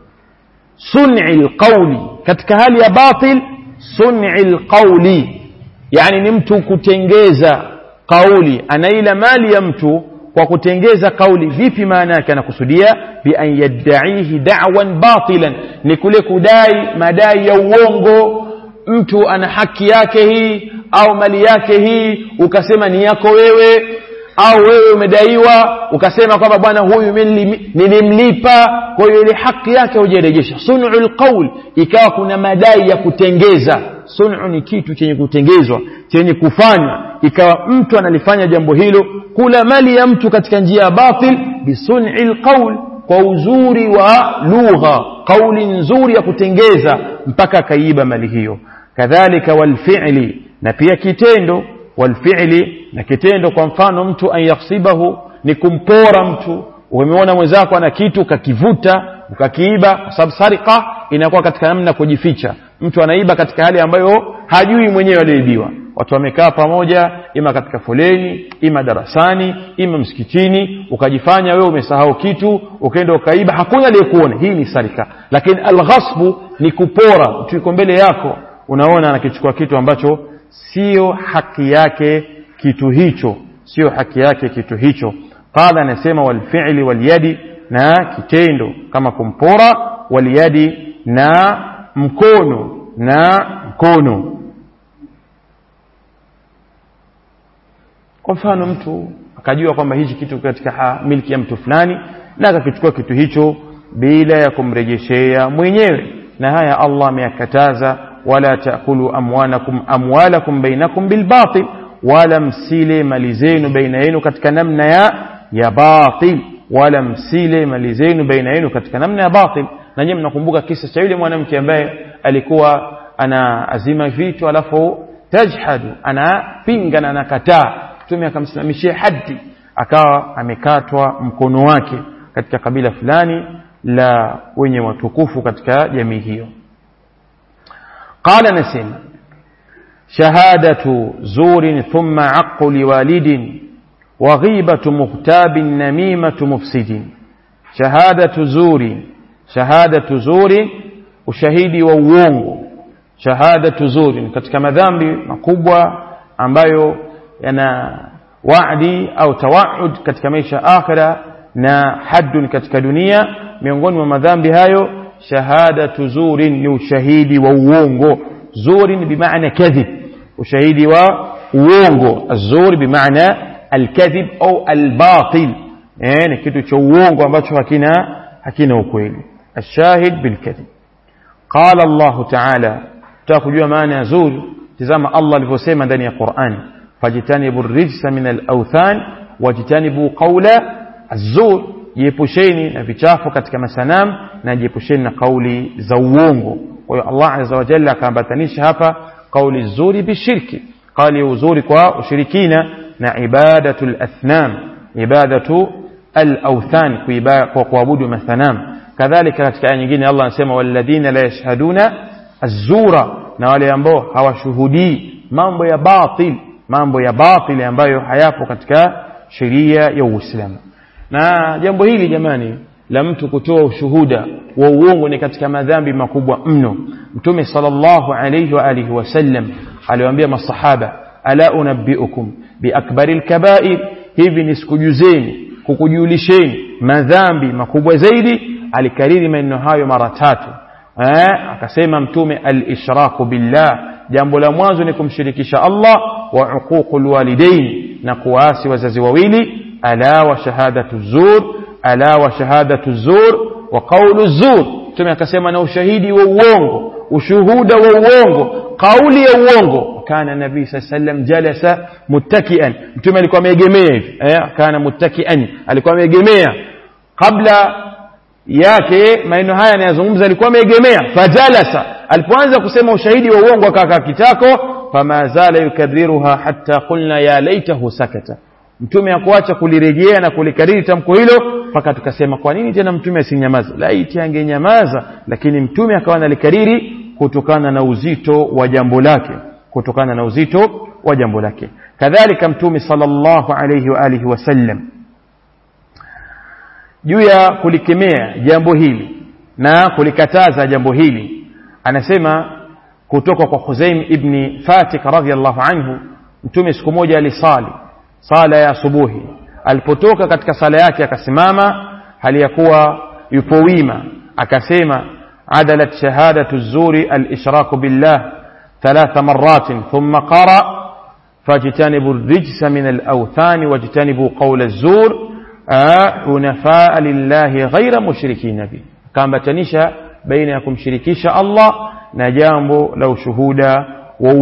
sun'il qawli, katika hali ya batil, sun'il qawli, yani ni mtu kutengeza kauli, anaila mali ya mtu kwa kutengeza kauli. Vipi maana yake? Anakusudia bi an yad'ihi da'wan batilan, ni kule kudai madai ya uongo. Mtu ana haki yake hii au mali yake hii, ukasema ni yako wewe, au wewe umedaiwa ukasema kwamba bwana huyu nilimlipa, kwa hiyo ile haki yake hujarejesha. Sun'ul qawl, ikawa kuna madai ya kutengeza. Sun'u ni kitu chenye kutengezwa, chenye kufanywa, ikawa mtu analifanya jambo hilo, kula mali ya mtu katika njia ya batil, bisun'il qawl, kwa uzuri wa lugha, kauli nzuri ya kutengeza, mpaka kaiba mali hiyo. Kadhalika wal fi'li, na pia kitendo. Wal fi'li, na kitendo, kwa mfano mtu an yakhsibahu, ni kumpora mtu. Umeona mwenzako ana kitu ukakivuta ukakiiba, kwa sababu sariqa inakuwa katika namna kujificha. Mtu anaiba katika hali ambayo hajui mwenyewe aliibiwa. Watu wamekaa pamoja, ima katika foleni, ima darasani, ima msikitini, ukajifanya wewe umesahau kitu, ukaenda ukaiba, hakuna aliyekuona. Hii ni sarika. Lakini al-ghasbu ni kupora. Mtu yuko mbele yako, unaona anakichukua kitu ambacho sio haki yake kitu hicho, sio haki yake kitu hicho. Qala, anasema wal fi'li wal yadi, na kitendo kama kumpora, wal yadi, na mkono, na mkono. Kwa mfano mtu akajua kwamba hichi kitu katika milki ya mtu fulani, na akakichukua kitu hicho bila ya kumrejeshea mwenyewe. Na haya Allah ameyakataza, wala taakulu amwalakum bainakum bilbatil, wala msile mali zenu baina yenu katika namna ya batil, wala msile mali zenu baina yenu katika namna ya batil. Na nyinyi mnakumbuka kisa cha yule mwanamke ambaye alikuwa ana azima vitu, alafu tajhadu, anapinga na anakataa. Mtume akamsimamishia haddi, akawa amekatwa mkono wake katika kabila fulani la wenye watukufu katika jamii hiyo. Qala, nasema shahadatu zurin thumma aqu liwalidin wa ghibatu mughtabin namimatu mufsidin. Shahadatu zuri, shahadatu zuri, ushahidi wa uongo. Shahadatu zuri katika madhambi makubwa ambayo yana waadi au tawaud katika maisha akhira na haddun katika dunia. Miongoni mwa madhambi hayo shahadatu zurin ni ushahidi wa uongo. Zurin bimaana kadhib, ushahidi wa uongo. Az-zur bimaana alkadhib au albatil, ni kitu cha uongo ambacho hakina ukweli. Ashahid bilkadhib. Qala Allah ta'ala, tutakujua maana ya zur, tazama Allah alivyosema ndani ya Qur'an, fajtanibu rijsa min al-awthan wajtanibu qawla az-zur, jiepusheni na vichafu katika masanam na jiepusheni na kauli za uongo. Kwa hiyo Allah azza wa jalla akaambatanisha hapa kauli zuri bishirki, kauli uzuri kwa ushirikina, na ibadatul athnam, ibadatu al-awthan, kwa kuabudu mathanam. Kadhalika katika aya nyingine Allah anasema walladhina la yashhaduna az-zura, na wale ambao hawashuhudii mambo ya batil ambayo hayapo katika sheria ya Uislamu. Na jambo hili jamani la mtu kutoa ushuhuda wa uongo ni katika madhambi makubwa mno. Mtume sallallahu alayhi wa alihi wasallam aliwaambia masahaba, ala unabbiukum bi akbaril kaba'ir, hivi nisikujuzeni kukujulisheni madhambi makubwa zaidi. Alikariri maneno hayo mara 3. Akasema mtume al-ishraku billah, jambo la mwanzo ni kumshirikisha Allah, wa uququl walidain, na kuasi wazazi wawili, ala wa shahadatu zur, ala wa shahadatu zur wa qawlu zur. Mtume akasema na ushahidi wa uongo, ushuhuda wa uongo, kauli ya uongo. Kana nabii sallallahu alayhi wasallam jalasa muttakian, mtume alikuwa ameegemea hivi, kana muttakian, alikuwa ameegemea. Kabla yake maneno haya anayazungumza alikuwa ameegemea, fajalasa, alipoanza kusema ushahidi wa uongo akakaa kitako, fama zala yukadhiruha hatta qulna ya laitahu sakata. Mtume hakuacha kulirejea na kulikariri tamko hilo mpaka tukasema kwa nini tena mtume asinyamaza, laiti angenyamaza. Lakini mtume akawa analikariri kutokana na uzito wa jambo lake, kadhalika mtume sallallahu alayhi wa alihi wasallam juu ya kulikemea jambo hili na kulikataza jambo hili, anasema kutoka kwa Khuzaim ibn Fatik radhiyallahu anhu, mtume siku moja alisali sala ya asubuhi. Alipotoka katika sala yake akasimama hali ya kuwa yupo wima, akasema adalat shahadatu zuri al-ishraku billah 3 marratin thumma qara fajtanibu rijsa min al-awthan wajtanibu qawla az-zur hunafaa lillahi ghayra mushrikin bi. Kaambatanisha baina ya kumshirikisha Allah na jambo la ushuhuda wa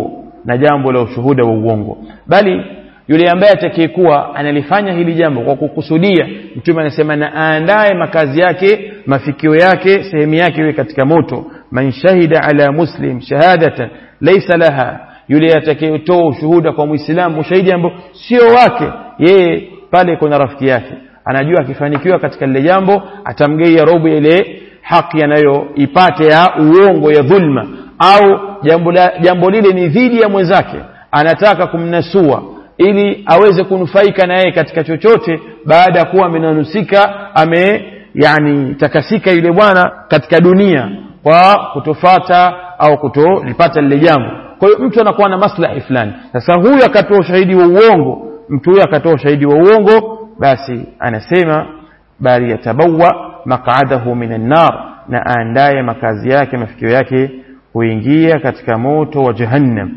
uongo, bali yule ambaye atakayekuwa analifanya hili jambo kwa kukusudia, mtume anasema na aandae makazi yake, mafikio yake, sehemu yake iwe katika moto. Man shahida ala muslim shahadatan laysa laha, yule atakayetoa ushuhuda kwa muislamu ushahidi ambao sio wake yeye, pale kuna rafiki yake anajua akifanikiwa katika lile jambo atamgeia robo ile haki anayoipata ya uongo, ya dhulma, au jambo lile ni dhidi ya mwenzake, anataka kumnasua ili aweze kunufaika na yeye katika chochote, baada ya kuwa amenanusika, takasika yule bwana katika dunia kwa kutofata au kutolipata lile jambo. Kwa hiyo mtu anakuwa na maslahi fulani. Sasa huyu akatoa ushahidi wa uongo, basi anasema bali yatabawa maq'adahu minan nar, na aandaye makazi yake, mafikio yake kuingia katika moto wa jahannam.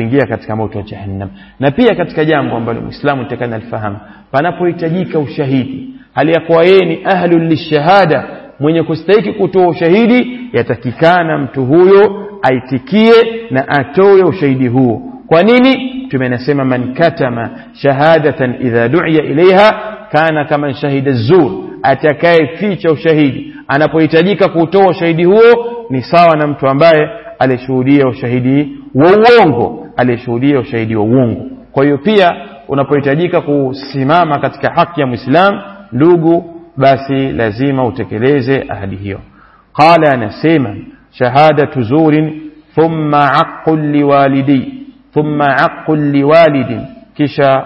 Na pia katika jambo ambalo Muislamu atakana alifahamu, panapohitajika ushahidi hali ya kuwa yeye ni ahlul lishahada, mwenye kustahiki kutoa ushahidi, yatakikana mtu huyo aitikie na atoe ushahidi huo. Kwa nini? Tumenasema man katama shahadatan idha du'iya ilaiha kana kama shahida zur, atakayeficha ushahidi anapohitajika kutoa ushahidi huo ni sawa na mtu ambaye alishuhudia ushahidi wa uongo. Kwa hiyo pia unapohitajika kusimama katika haki ya Muislam ndugu, basi lazima utekeleze ahadi hiyo. Qala, anasema shahadatu zurin thumma aqul liwalidi, kisha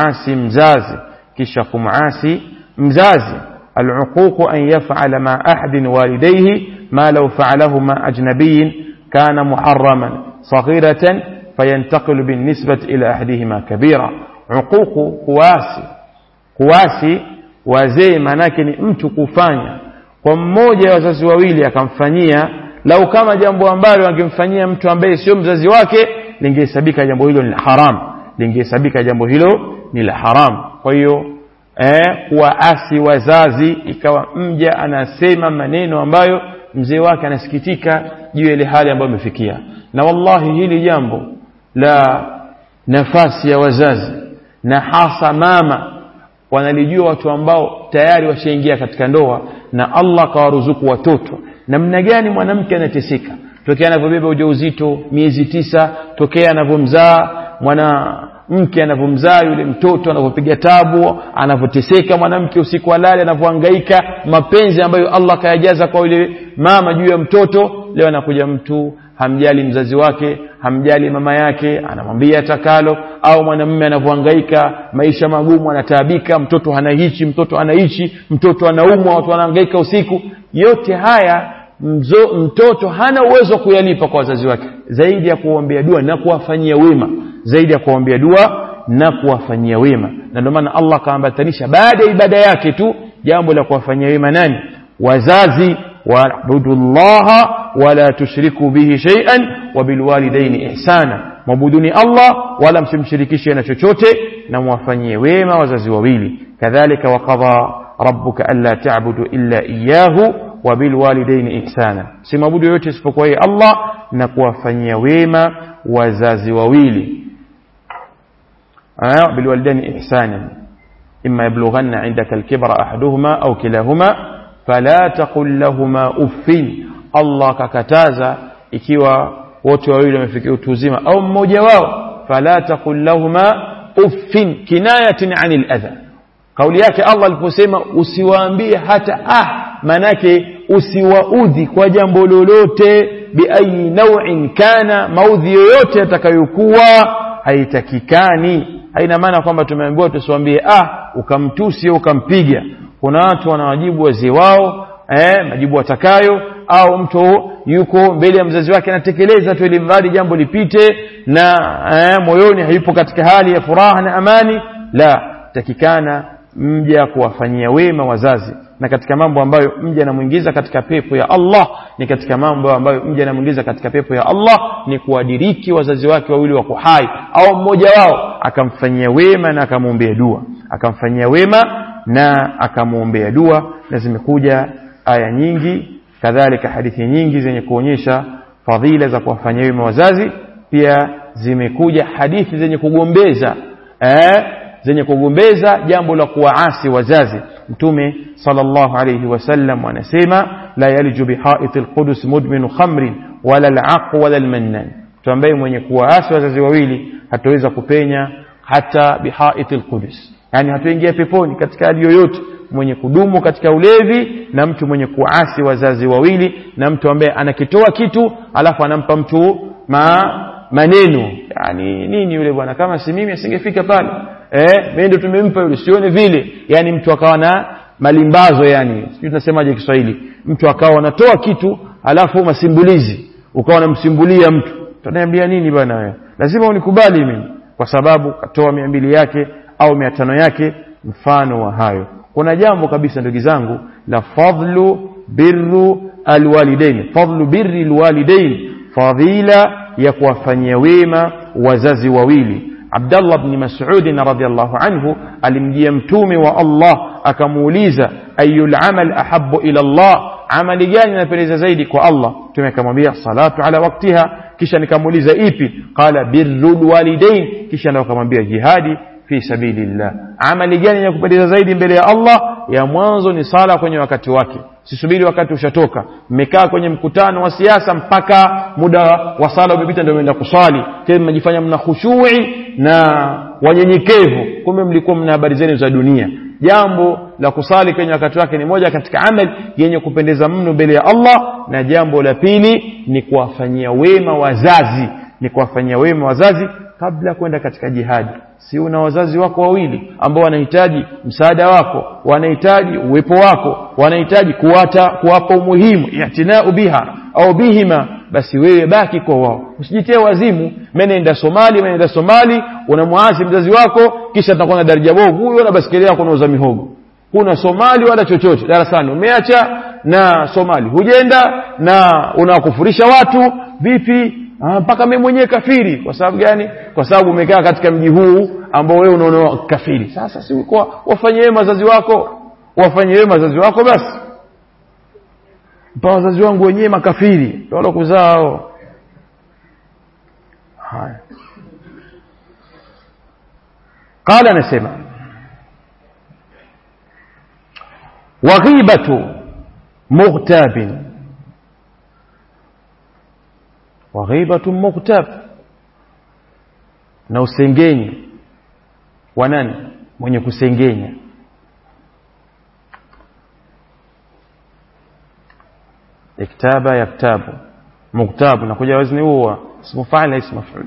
kumuasi mzazi. Al-uquq an yaf'ala ma ahadin walidayhi ma law fa'alahu ma ajnabiyyin kana muharraman saghiratan fayantaqilu bin nisbati ila ahadihima kabira. Uquq, kuasi wazee, manake ni mtu kufanya kwa mmoja wa wazazi wawili akamfanyia, lau kama jambo ambalo angemfanyia mtu ambaye sio mzazi wake lingehesabika jambo hilo ni haram, lingehesabika jambo hilo ni la haram. Kwa hiyo kuwaasi wazazi, ikawa mja anasema maneno ambayo mzee wake anasikitika juu ya ile hali ambayo amefikia. Na wallahi hili jambo la nafasi ya wazazi na hasa mama wanalijua watu ambao tayari washaingia katika ndoa na Allah kawaruzuku watoto. Namna gani mwanamke anateseka tokea anapobeba ujauzito miezi 9, tokea anapomzaa mwanamke, anapomzaa yule mtoto, anapopiga tabu, anapoteseka mwanamke usiku alale, anapohangaika, mapenzi ambayo Allah kayajaza kwa yule mama juu ya mtoto. Leo anakuja mtu hamjali mzazi wake, hamjali mama yake, anamwambia atakalo. Au mwanamume anapohangaika maisha magumu, anataabika, mtoto hana hichi, mtoto anaishi, mtoto anaumwa, watu wanahangaika usiku. Yote haya mtoto hana uwezo kuyalipa kwa wazazi wake, zaidi ya kuombea dua na kuwafanyia wema, zaidi ya kuombea dua na kuwafanyia wema. Na ndio maana Allah kaambatanisha baada ya ibada yake tu jambo la kuwafanyia wema nani? Wazazi. Wa'budullaha wala tushriku bihi shay'an wa bilwalidaini ihsana, mabuduni Allah wala msimshirikishe na chochote, na mwafanyie wema wazazi wawili. Kadhalika waqadha rabbuka alla ta'budu illa iyyahu wa bilwalidaini ihsana, si mabudu yote isipokuwa yeye Allah, na kuwafanyia wema wazazi wawili. Bilwalidaini ihsana imma yablughanna 'indaka al-kibra ahaduhuma aw kilahuma fala taqul lahumā uffin. Allah kakataza ikiwa wote wawili wamefikia utu uzima au mmoja wao, fala taqul lahumā uffin kinayatin 'anil adha. Kauli yake Allah aliposema usiwaambie hata manake usiwaudhi kwa jambo lolote, biayi naw'in kana, maudhi yoyote yatakayokuwa, haitakikani. Haina maana kwamba tumeambiwa tusiwaambie ukamtusi au ukampiga. Kuna watu wanawajibu wazee wao majibu watakayo, au mtu yuko mbele ya mzazi wake anatekeleza tu ili mradi jambo lipite, na moyoni hayupo katika hali ya furaha na amani. La, takikana mja kuwafanyia wema wazazi. Na katika mambo ambayo mja anamuingiza katika pepo ya Allah, ni katika mambo ambayo mja anamuingiza katika pepo ya Allah ni kuwadiriki wazazi wake wawili wako hai, au mmoja wao akamfanyia wema na akamwombea dua, akamfanyia wema na akamwombea dua. Na zimekuja aya nyingi, kadhalika hadithi nyingi zenye kuonyesha fadhila za kuwafanyia wema wazazi. Pia zimekuja hadithi zenye kugombeza jambo la kuwaasi wazazi. Mtume sallallahu alayhi wasallam anasema la yaliju bihaitil qudus mudminu khamrin wala al-aq wala al-mannan, mtu ambaye mwenye kuwaasi wazazi wawili hataweza kupenya hata bihaitil qudus, yani hatoingia peponi katika hali yoyote, mwenye kudumu katika ulevi na mtu mwenye kuasi wazazi wawili, na mtu ambaye anakitoa kitu alafu anampa mtu maneno, yani nini yule bwana, kama si mimi asingefika pale, mimi ndo tumempa yule, sione vile. Yani mtu akawa na malimbazo, yani sijui tunasemaje Kiswahili, mtu akawa anatoa kitu alafu masimbulizi, ukawa unamsimbulia mtu, tunaniambia nini bwana wewe, lazima unikubali mimi kwa sababu katoa 200 yake au 500 yake, mfano wa hayo. Kuna jambo kabisa ndugu zangu la fadlu birru alwalidain, fadlu birri alwalidain, fadhila ya kuwafanyia wema wazazi wawili. Abdullah ibn Mas'ud radhiyallahu anhu alimjia mtume wa Allah akamuuliza ayul amal ahabbu ila Allah, amali gani inapendeza zaidi kwa Allah? Mtume akamwambia salatu ala waqtiha. Kisha nikamuuliza ipi? Qala birrul walidain. Kisha ndo akamwambia jihadi fi sabilillah. Amali gani inakupendeza zaidi mbele ya Allah? Ya mwanzo ni sala kwenye wakati wake, sisubiri wakati ushatoka, mmekaa kwenye mkutano wa siasa mpaka muda wa sala umepita ndio mnaenda kusali, tena mnajifanya mna khushui na wanyenyekevu, kumbe mlikuwa mna habari zenu za dunia. Jambo la kusali kwenye wakati wake ni moja katika amali yenye kupendeza mno mbele ya Allah. Na jambo la pili ni kuwafanyia wema wazazi, ni kuwafanyia wema wazazi kabla kwenda katika jihadi. Si una wazazi wako wawili ambao wanahitaji msaada wako, wanahitaji uwepo wako, wanahitaji kuwapa umuhimu, i'tina'u biha au bihima, basi wewe baki kwa wao, usijitie wazimu. Mimi naenda Somali, unamwaasi mzazi wako, kisha atakuwa na daraja bovu huyo na basikeli yako unauza mihogo. Kuna Somali wala chochote, darasani umeacha na Somali hujenda na unakufurisha watu. Vipi mpaka mimi mwenyewe kafiri. Kwa sababu gani? Kwa sababu umekaa katika mji huu ambao wewe unaona kafiri. Sasa si kwa wafanye wema wazazi wako, wafanye wema wazazi wako basi. Mpaka wazazi wangu wenyewe makafiri wala kuzao. Haya. Qala nasema waghibatu mughtabin, waghibatu mughtab, na usengenyi wa nani? Mwenye kusengenya. Iktaba yaktabu, mughtabu na kuja wazni huwa ismu fa'il na ismu maf'ul.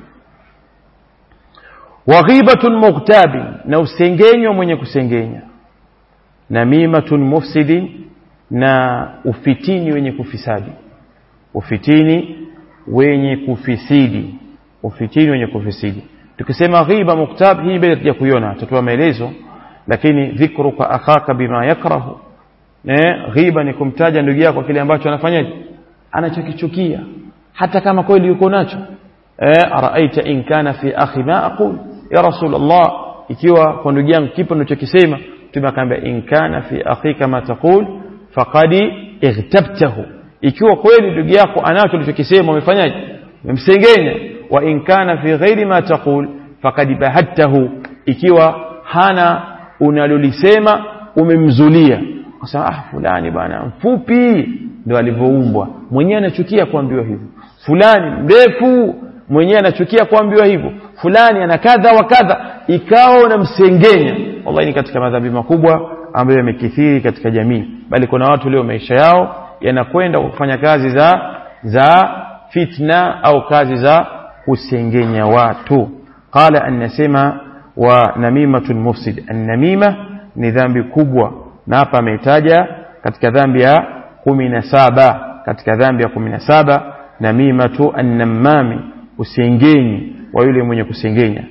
Waghibatun mughtabin, na usengenyo mwenye kusengenya. Namimatun mufsidin, na ufitini wenye kufisadi. Ufitini wenye kufisidi, ufitini wenye kufisidi. Tukisema ghiba mughtab, hii bila ya kuiona tutatoa maelezo, lakini dhikruka akhaka bima yakrahu. Ghiba ni kumtaja ndugu yako kile ambacho anafanyaje, anachokichukia, hata kama kweli yuko nacho. Araaita in kana fi akhi ma aqul, ya Rasulullah, ikiwa kwa ndugu yangu kipo ninachokisema, tumekwambia in kana fi akhika ma taqul faqad ightabtahu, ikiwa kweli ndugu yako anacho ninachokisema umefanyaje, umemsengenya. Wa in kana fi ghairi ma taqul faqad bahatahu, ikiwa hana unalolisema umemzulia. Kwa sababu fulani bana mfupi ndio alivyoumbwa, mwenyewe anachukia kuambiwa hivyo. Fulani mrefu, mwenyewe anachukia kuambiwa hivyo. Fulani ana kadha wa kadha, ikao na msengenya. Wallahi ni katika madhambi makubwa ambayo yamekithiri katika jamii. Bali kuna watu leo maisha yao yanakwenda kufanya kazi za fitna au kazi za kusengenya watu. Qala anasema wa namimatun mufsid, an-namima ni dhambi kubwa, na hapa ametaja katika dhambi ya 17, katika dhambi ya 17 namimatu an-namami, usengenyi wa yule mwenye kusengenya.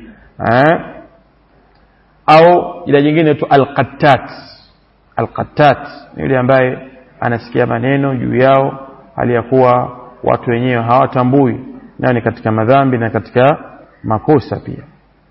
Au ila jingine tu al-qattat. Al-qattat ni yule ambaye anasikia maneno juu yao hali ya kuwa watu wenyewe hawatambui, na ni katika madhambi na katika makosa pia.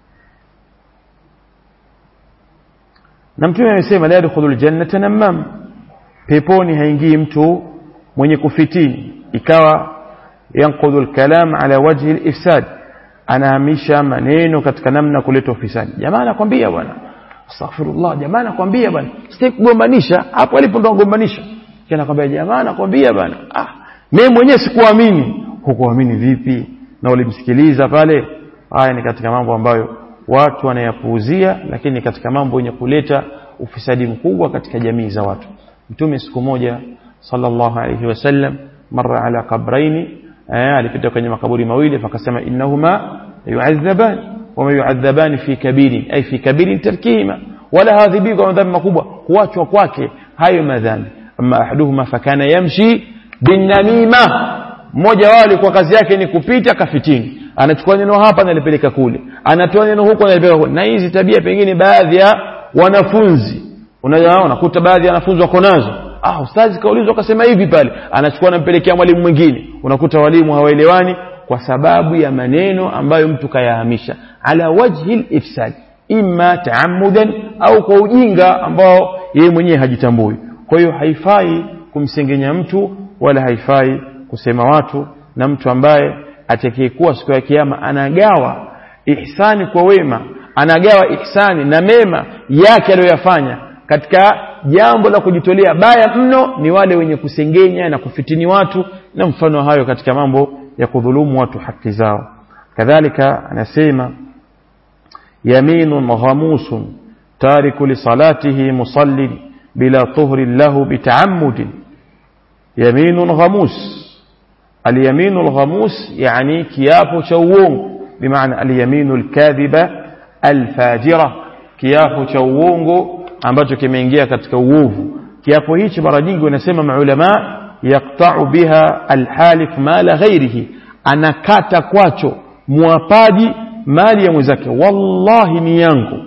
Na Mtume amesema la yadkhulul jannata namam, peponi haingii mtu mwenye kufitini, ikawa yanqudul kalam ala wajhi al-ifsad, anahamisha maneno katika namna kuleta ufisadi. Jamaa anakuambia bwana, astaghfirullah, jamaa anakuambia bwana, sitaki kugombanisha, hapo alipo ndo ngombanisha. Kisha anakuambia jamaa anakuambia bwana, mimi mwenyewe sikuamini. Hukuamini vipi? Na ulimsikiliza pale. Haya ni katika mambo ambayo watu wanayapuuzia, lakini katika mambo yenye kuleta ufisadi mkubwa katika jamii za watu. Mtume siku moja sallallahu alayhi wasallam marra ala qabraini, alipita kwenye makaburi mawili, akasema innahuma yu'adhaban wa yu'adhaban fi kabirin, ay fi kabirin tarkima, wala hadhibi kwa madhambi makubwa kuachwa kwake hayo madhambi. Amma ahaduhuma fakana yamshi bin namima, mmoja wao alikuwa kazi yake ni kupita kafitini, anachukua neno hapa na alipeleka kule, anatoa neno huko na alipeleka kule. Na hizi tabia pengine baadhi ya wanafunzi unakuta baadhi ya wanafunzi wako nazo. Ustazi kaulizwa akasema hivi pale, anachukua anampelekea mwalimu mwingine. Unakuta walimu hawaelewani kwa sababu ya maneno ambayo mtu kayahamisha ala wajhi al-ifsad, imma ta'ammudan au kwa ujinga ambao yeye mwenyewe hajitambui. Kwa hiyo haifai kumsengenya mtu wala haifai kusema watu, na mtu ambaye atakayekuwa siku ya kiyama anagawa ihsani kwa wema, anagawa ihsani na mema yake aliyoyafanya katika jambo la kujitolea baya mno, ni wale wenye kusengenya na kufitini watu na mfano hayo katika mambo ya kudhulumu watu haki zao. Kadhalika anasema yaminun ghamusun tariku li salatihi musallin bila tuhrin lahu bita'ammudin. Yaminun ghamus, al-yaminul ghamus yani kiapo cha uongo, bimaana al-yaminul kadhiba al-fajira, kiapo cha uongo ambacho kimeingia katika uovu. Kiapo hichi mara nyingi wanasema maulama yaqta'u biha al-halif mala ghairihi, anakata kwacho muapaji mali ya mwenzake. Wallahi ni yangu,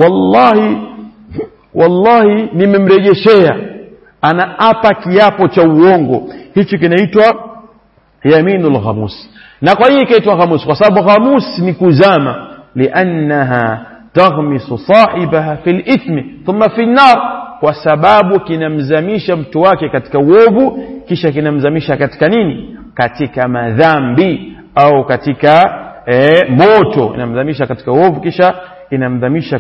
wallahi nimemrejeshea, anaapa kiapo cha uongo. Hichi kinaitwa yaminul ghamus. Na kwa hiyo ikaitwa ghamus, kwa sababu ghamus ni kuzama, liannaha taghmisu sahibaha fil ithmi thumma fil nar, kwa sababu kinamzamisha mtu wake katika uovu kisha kinamzamisha katika nini? Katika madhambi au katika moto. Inamzamisha katika uovu kisha inamzamisha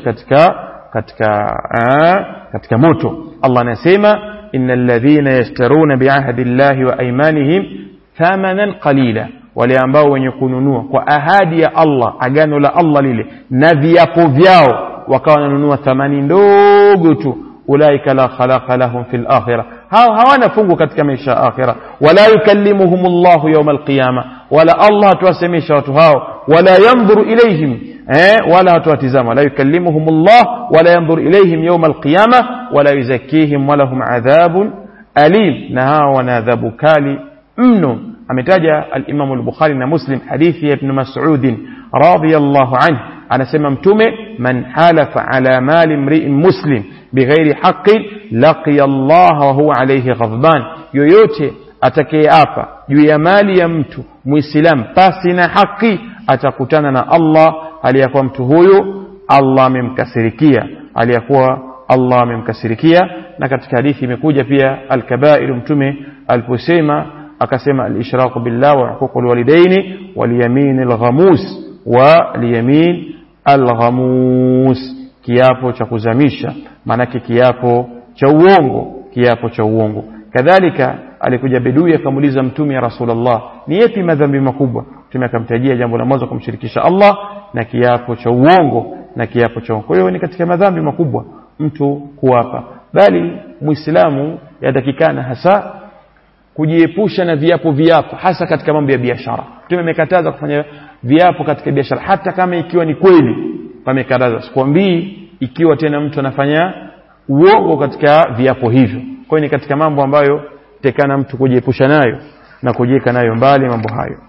katika moto. Allah anasema innal ladhina yashtaruna bi'ahdi Allahi wa aymanihim thamanan qalila, wale ambao wenye kununua kwa ahadi ya Allah, agano la Allah lile na viapo vyao, wakawa wananunua thamani ndogo tu, ulaika la khalaqa lahum fil akhirah, hawana fungu katika maisha ya akhirah. Wala yukallimuhumullahu yawm alqiyama, wala Allah hatuwasemesha watu hao, wala yanzuru ilayhim, wala hatuwatizama. La yukallimuhumullah wala yanzuru ilayhim yawm alqiyama wala yuzakkihim wa lahum adhabun alim, na hao wana adhabu kali mno. Ametaja al-Imam al-Bukhari na Muslim hadithi ya Ibn Mas'ud radiyallahu anhu, anasema mtume, man halafa ala mali imri'in muslim bighairi haqqin laqiya Allah wa huwa alayhi ghadban, yoyote atakayeapa juu ya mali ya mtu muislam pasi na haki atakutana na Allah aliyakuwa mtu huyo Allah amemkasirikia, aliyakuwa Allah amemkasirikia. Na katika hadithi imekuja pia al-kaba'ir, mtume aliposema akasema al-ishraku billah wa huququl walidaini wal yamin al-ghamus wa al-yamin al-ghamus, kiapo cha kuzamisha, maana kiapo cha uongo, kiapo cha uongo. Kadhalika alikuja bedui akamuuliza mtume, ya Rasulullah, ni yapi madhambi makubwa? Mtume akamtajia jambo la mwanzo kumshirikisha Allah na kiapo cha uongo, na kiapo cha uongo. Kwa hiyo ni katika madhambi makubwa mtu kuapa, bali muislamu yatakikana hasa kujiepusha na viapo, hasa katika mambo ya biashara. Mtume amekataza kufanya viapo katika biashara, hata kama ikiwa ni kweli pamekataza. Sikwambii ikiwa tena mtu anafanya uongo katika viapo hivyo. Kwa hiyo ni katika mambo ambayo tekana mtu kujiepusha nayo na kujiweka nayo mbali mambo hayo.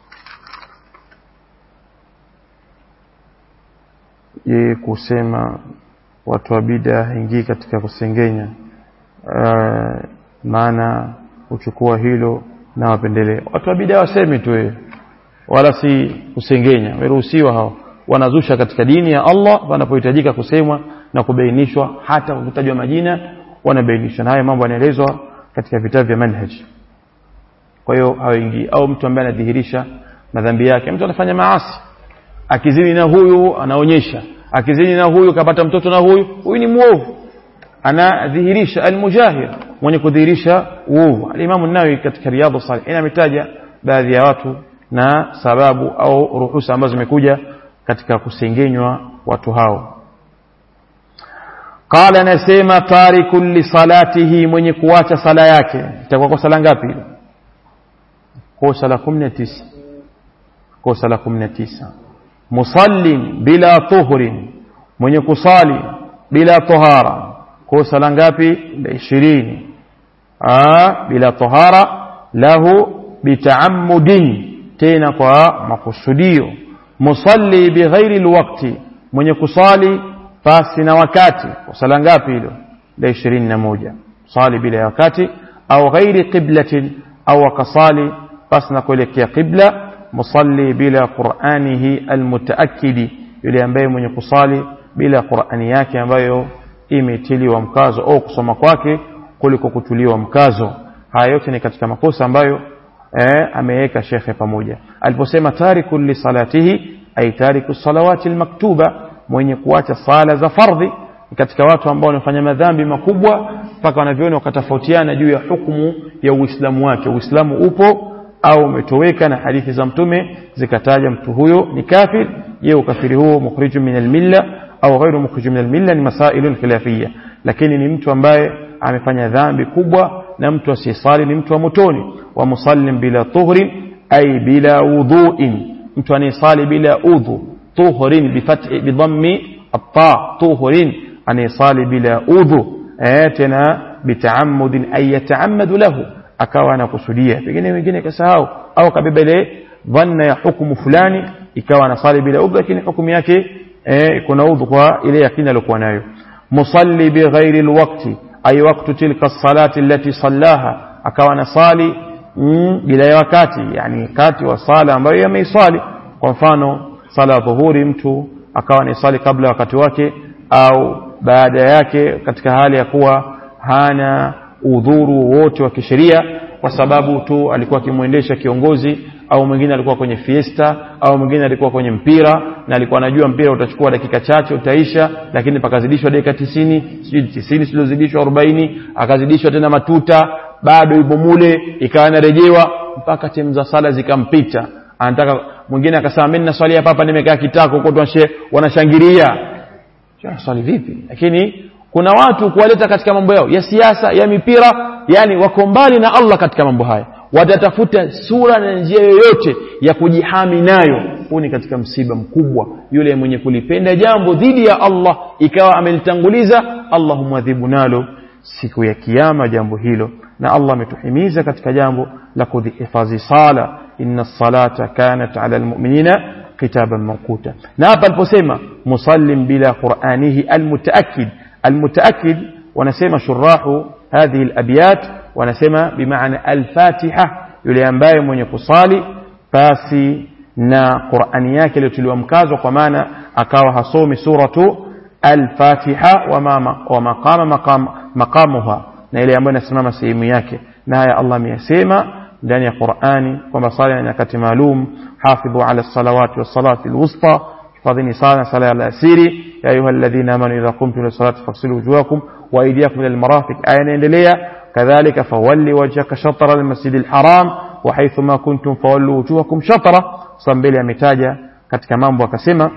Kusema watu wa bid'a ingii katika kusengenya, maana uchukua hilo na wapendelea. Watu wa bid'a waseme tu, wala si kusengenya. Waruhusiwa hao, wanazusha katika dini ya Allah wanapohitajika kusemwa na kubainishwa, hata kutajwa majina wanabainisha, na haya mambo yanaelezwa katika vitabu vya manhaj. Kwa hiyo hawaingii. Au mtu ambaye anadhihirisha madhambi yake, mtu anafanya maasi, akizini na huyu anaonyesha, akizini na huyu kapata mtoto na huyu ni muovu, anadhihirisha. Al-mujahir, mwenye kudhihirisha uovu. Al-Imam an-Nawawi katika Riyadhus Salihin ametaja baadhi ya watu na sababu au ruhusa ambazo zimekuja katika kusengenywa watu hao. Qala, nasema tariku li salatihi, mwenye kuacha sala yake. Itakuwa kwa sala ngapi? Kwa sala 19. Kwa sala 19. Musallin bila tuhrin, mwenye kusali bila tahara. Kwa sala ngapi? 20. Bila tahara, lahu bitaammudin, tena kwa makusudio. Musalli bighairi alwaqti, mwenye kusali pasi na wakati. Kwa sala ngapi hilo? 21. Sali bila wakati, au ghairi qiblatin, au akasali pasi na kuelekea qibla. Musalli bila qur'anihi almutaakkidi, yule ambaye mwenye kusali bila qur'ani yake ambayo imetiliwa mkazo, au kusoma kwake kuliko kutuliwa mkazo. Haya yote ni katika makosa ambayo ameweka shekhe pamoja. Aliposema tariku li salatihi, ay tariku salawati almaktuba, mwenye kuacha sala za fardhi. Katika watu ambao wanafanya madhambi makubwa mpaka wanaviona wakatofautiana juu ya hukumu ya Uislamu wake. Uislamu upo au umetoweka, na hadithi za mtume zikataja mtu huyo ni kafir. Je, ukafiri huo mukhrijun min almilla au ghairu mukhrijun min almilla? Ni masailun khilafiyya, lakini ni mtu ambaye amefanya dhambi kubwa, na mtu asiyesali ni mtu wa motoni. Wa musallim bila tuhrin, ay bila wudhu'in, mtu anayesali bila udhu. Tuhrin bifathi bidhammi at-ta, tuhrin, anayesali bila udhu, tena bitaammudin, ay yataammadu lahu, akawa anakusudia. Pengine wengine kasahau au kabeba ile dhanna ya hukumu fulani, ikawa anasali bila udhu, lakini hukumu yake kuna udhu kwa ile yakini aliyokuwa nayo. Musalli bighairi alwaqti, ay waqtu tilka as-salati allati sallaha, akawa anasali bila ya wakati, yani kati wa sala ambayo yameiswali. Kwa mfano sala ya dhuhuri mtu akawa anaisali kabla wakati wake au baada yake, katika hali ya kuwa hana udhuru wote wa kisheria, kwa sababu tu alikuwa akimuendesha kiongozi, au mwingine alikuwa kwenye fiesta, au mwingine alikuwa kwenye mpira na alikuwa anajua mpira utachukua dakika chache utaisha, lakini pakazidishwa dakika 90, sijui 90 silozidishwa 40, akazidishwa tena matuta, bado yupo mule, ikawa inarejewa mpaka timu za sala zikampita. Anataka mwingine akasema mimi naswali hapa nimekaa kitako huko, wanashangilia. Swali vipi? Lakini kuna watu kuwaleta katika mambo yao ya siasa, ya mipira, yani wako mbali na Allah katika mambo haya, watatafuta sura na njia yoyote ya kujihami nayo. Huu ni katika msiba mkubwa. Yule mwenye kulipenda jambo dhidi ya Allah ikawa amelitanguliza, Allah humwadhibu nalo siku ya kiyama jambo hilo. Na Allah ametuhimiza katika jambo la kudhihifadhi sala, inna salata kanat ala almu'minina kitaban mawquta. Na hapa aliposema musallim bila qur'anihi almutaakkid, almutaakkid wanasema shurahu hadhihi alabyat, wanasema bimaana alfatiha, yule ambaye mwenye kusali basi na Qur'ani yake iliyotiliwa mkazo, kwa maana akawa hasomi suratu al-Fatiha wa maqamuha, na ile ambayo inasimama sehemu yake. Na haya Allah ameyasema ndani ya Qur'ani kwamba sala na nyakati maalum, hafidhu ala salawati was salati al-wusta, hifadhini sala ya al-asiri, ya ayyuhalladhina amanu idha qumtum ila salati faghsilu wujuhakum wa aydiyakum ila al-marafiq. Aya inaendelea kadhalika, fawalli wajhaka shatara al-masjid al-haram wa haythuma kuntum fawallu wujuhakum shatara. Sambele ametaja katika mambo akasema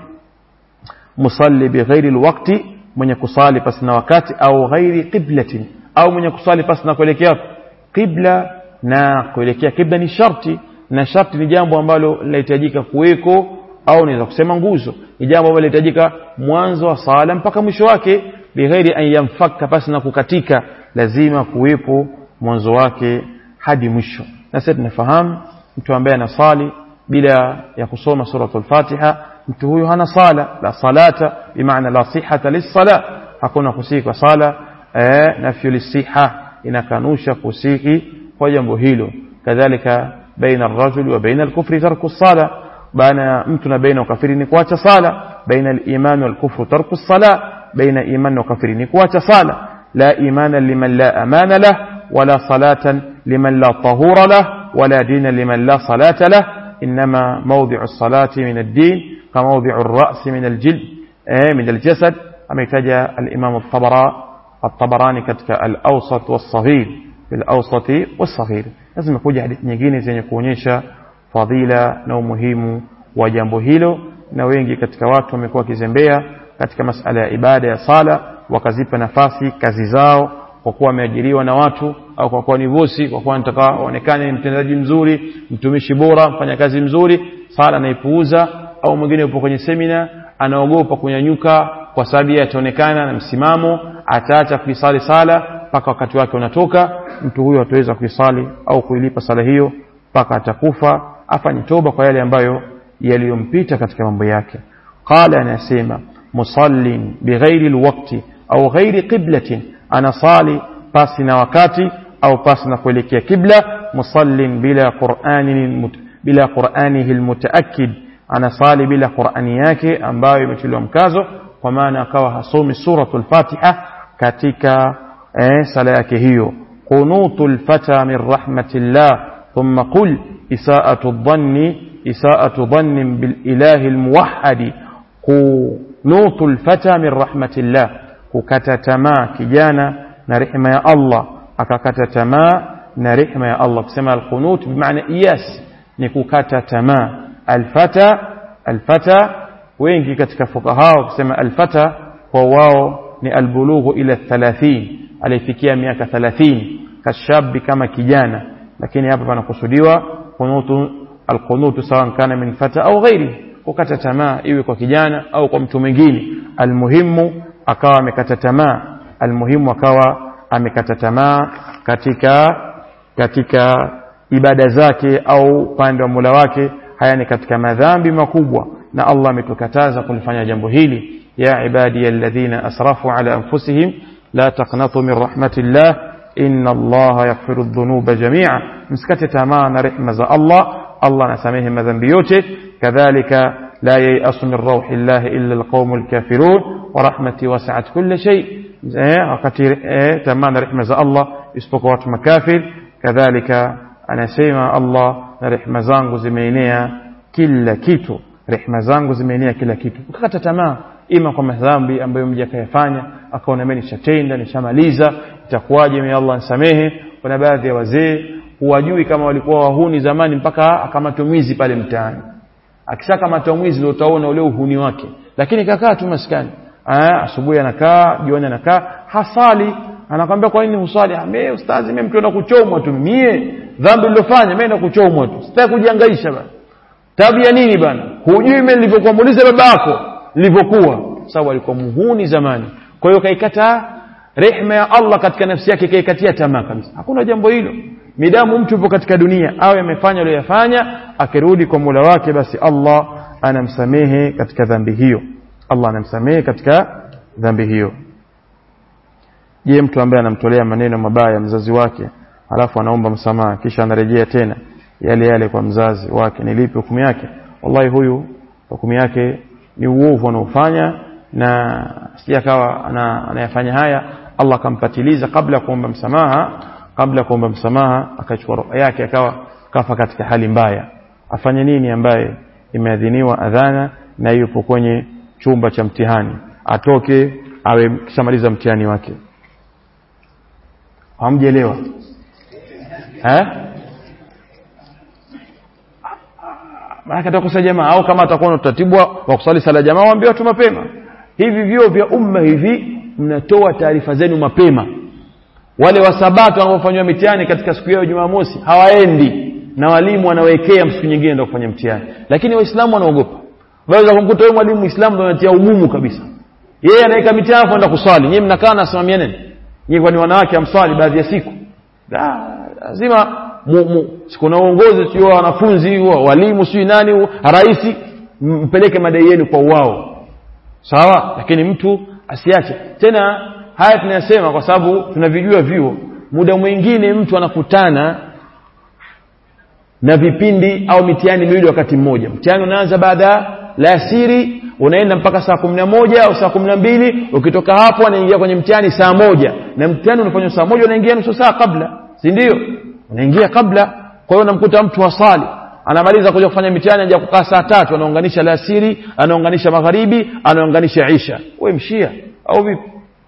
musalli bighairi alwaqti, mwenye kusali pasina wakati, au ghairi qiblatin, au mwenye kusali pasina kuelekea qibla. Na kuelekea qibla ni sharti, na sharti ni jambo ambalo linahitajika kuweko, au naweza kusema nguzo, ni jambo ambalo linahitajika mwanzo wa sala mpaka mwisho wake. Bighairi an yanfaka, pasina kukatika, lazima kuwepo mwanzo wake hadi mwisho. Na sasa tunafahamu mtu ambaye anasali bila ya kusoma suratul Fatiha, mtu huyo hana sala. La salata bimaana la sihhata lis-sala, hakuna kusihi kwa sala. Nafyu lis-sihha, inakanusha kusihi kwa jambo hilo. Kadhalika baina ar-rajul wa baina al-kufri tarku as-sala, baina mtu na baina ukafiri ni kuacha sala. Baina al-iman wal-kufru tarku as-sala, baina iman na ukafiri ni kuacha sala. La imana liman la amana lah, wala salatan liman la tahura lah, wala dina liman la salata lah. إنما موضع الصلاة من الدين كموضع الرأس من الجلد من الجسد. أميتجى الإمام الطبراني كتك الأوسط والصغير، بالأوسط والصغير. لازم يكون حديث nyingine zenye kuonyesha fadhila na umuhimu wa jambo hilo, na wengi katika watu wamekuwa kizembea katika masala ya ibada ya sala, wakazipa nafasi kazi zao kwa kuwa wameajiriwa na watu, au kwa kuwa ni bosi, kwa kuwa anataka aonekane mtendaji mzuri, mtumishi bora, mfanyakazi mzuri, sala anaipuuza. Au mwingine yupo kwenye semina anaogopa kunyanyuka kwa sababu ataonekana na msimamo, ataacha kuisali sala mpaka wakati wake unatoka. Mtu huyo hataweza kuisali au kuilipa sala hiyo mpaka atakufa, afanye toba kwa yale ambayo yaliyompita katika mambo yake. Qala, anasema musallin bighairi alwaqti au ghairi qiblatin, anasali pasi na wakati au pasi na kuelekea kibla. Musallin bila qur'anihi almutaakkid, anasali bila qur'ani yake ambayo imetiliwa mkazo, kwa maana akawa hasomi suratul Fatiha katika sala yake hiyo. Qunutul fata min rahmatillah thumma qul isaa'atu dhanni bil ilahi almuwahhid. Qunutul fata min rahmatillah, kukata tamaa kijana na rehema ya Allah, akakata tamaa na rehema ya Allah. Kusema al-qunut bimaana iyas, ni kukata tamaa. Al-fata wengi katika fuqaha kusema al-fata kwa wao ni al-bulughu ila 30, alifikia miaka 30, kashabi kama kijana. Lakini hapa panakusudiwa al-qunut sawa kana min fata au ghairi, kukata tamaa iwe kwa kijana au kwa mtu mwingine. Almuhimu akawa amekata tamaa, almuhimu akawa amekata tamaa katika ibada zake au upande wa Mola wake. Haya ni katika madhambi makubwa, na Allah ametukataza kulifanya jambo hili. Ya ibadi alladhina asrafu ala anfusihim la taqnatu min rahmatillah inna Allah yaghfiru dhunuba jami'a, msikate tamaa na rehema za Allah. Allah anasamehe madhambi yote. Kadhalika la yayasu min rauhillahi illa alqaumul kafirun wa rahmati wasi'at kulli shay, wakati tamaa na rehema za Allah isipokuwa watu makafir. Kadhalika anasema Allah, na rehema zangu zimeenea kila kitu, rehema zangu zimeenea kila kitu. Ukakata tamaa ima kwa madhambi ambayo mja kayafanya akaona mimi nishatenda nishamaliza, itakuwaje mimi Allah nisamehe. Kuna baadhi ya wazee huwajui kama walikuwa wahuni zamani mpaka akamatwa mwizi pale mtaani. Akishakamatwa mwizi ndio utaona ule uhuni wake, lakini kakaa tu maskani, asubuhi anakaa, jioni anakaa, hasali. Anakuambia kwa nini husali? Mimi ustazi, mimi mtu anaenda kuchomwa tu, mimi dhambi nilofanya mimi naenda kuchomwa tu, sitaki kujihangaisha bana. Tabia nini bana? Hujui mimi nilivyokuamuliza babako nilivyokuwa, sababu alikuwa muhuni zamani. Kwa hiyo kaikata rehema ya Allah katika nafsi yake, kaikatia tamaa kabisa. Hakuna jambo hilo. Midamu mtu yupo katika dunia au amefanya aliyofanya, akirudi kwa Mola wake, basi Allah anamsamehe katika dhambi hiyo. Allah anamsamehe katika dhambi hiyo. Je, mtu ambaye anamtolea maneno mabaya mzazi wake alafu anaomba msamaha kisha anarejea tena yale yale kwa mzazi wake, ni lipi hukumu yake? Wallahi, huyu hukumu yake ni uovu anaofanya, na sija kawa anayafanya haya Allah akampatiliza kabla ya kuomba msamaha. Kabla kuomba msamaha akachukua roho yake akawa kafa katika hali mbaya. Afanye nini ambaye imeadhiniwa adhana na yupo kwenye chumba cha mtihani? Atoke awe kishamaliza mtihani wake. Hamjelewa? Maana atakosa jamaa, au kama atakuwa na utaratibu wa kusali sala jamaa, waambie watu mapema. Hivi vyo vya umma hivi mnatoa taarifa zenu mapema. Wale wa Sabato wanaofanywa mitihani katika siku ya Jumamosi hawaendi, na walimu wanawekea siku nyingine ndio kufanya mtihani. Lakini Waislamu wanaogopa. Waweza kumkuta wewe mwalimu Muislamu ndio anatia ugumu kabisa. Yeye anaweka mitihani kwenda kuswali. Nyinyi mnakaa na simamia nini? Nyinyi kwani wanawake hamswali baadhi ya siku? Lazima siku na uongozi sio wanafunzi, walimu sio nani, rais, mpeleke madai yenu kwa wao. Sawa? Lakini mtu asiache. Tena haya tunayasema kwa sababu tunavijua vio. Muda mwingine mtu anakutana na vipindi au mitihani miwili wakati mmoja. Mtihani unaanza baada la asiri, unaenda mpaka saa 11 au saa 12. Ukitoka hapo anaingia kwenye mtihani saa 1, na mtihani unafanywa saa 1, unaingia nusu saa kabla, si ndio? Unaingia kabla. Kwa hiyo unamkuta mtu wasali anamaliza kuja kufanya mitihani, anaja kukaa saa 3, anaunganisha la asiri, anaunganisha magharibi, anaunganisha isha. Wewe mshia au vipi?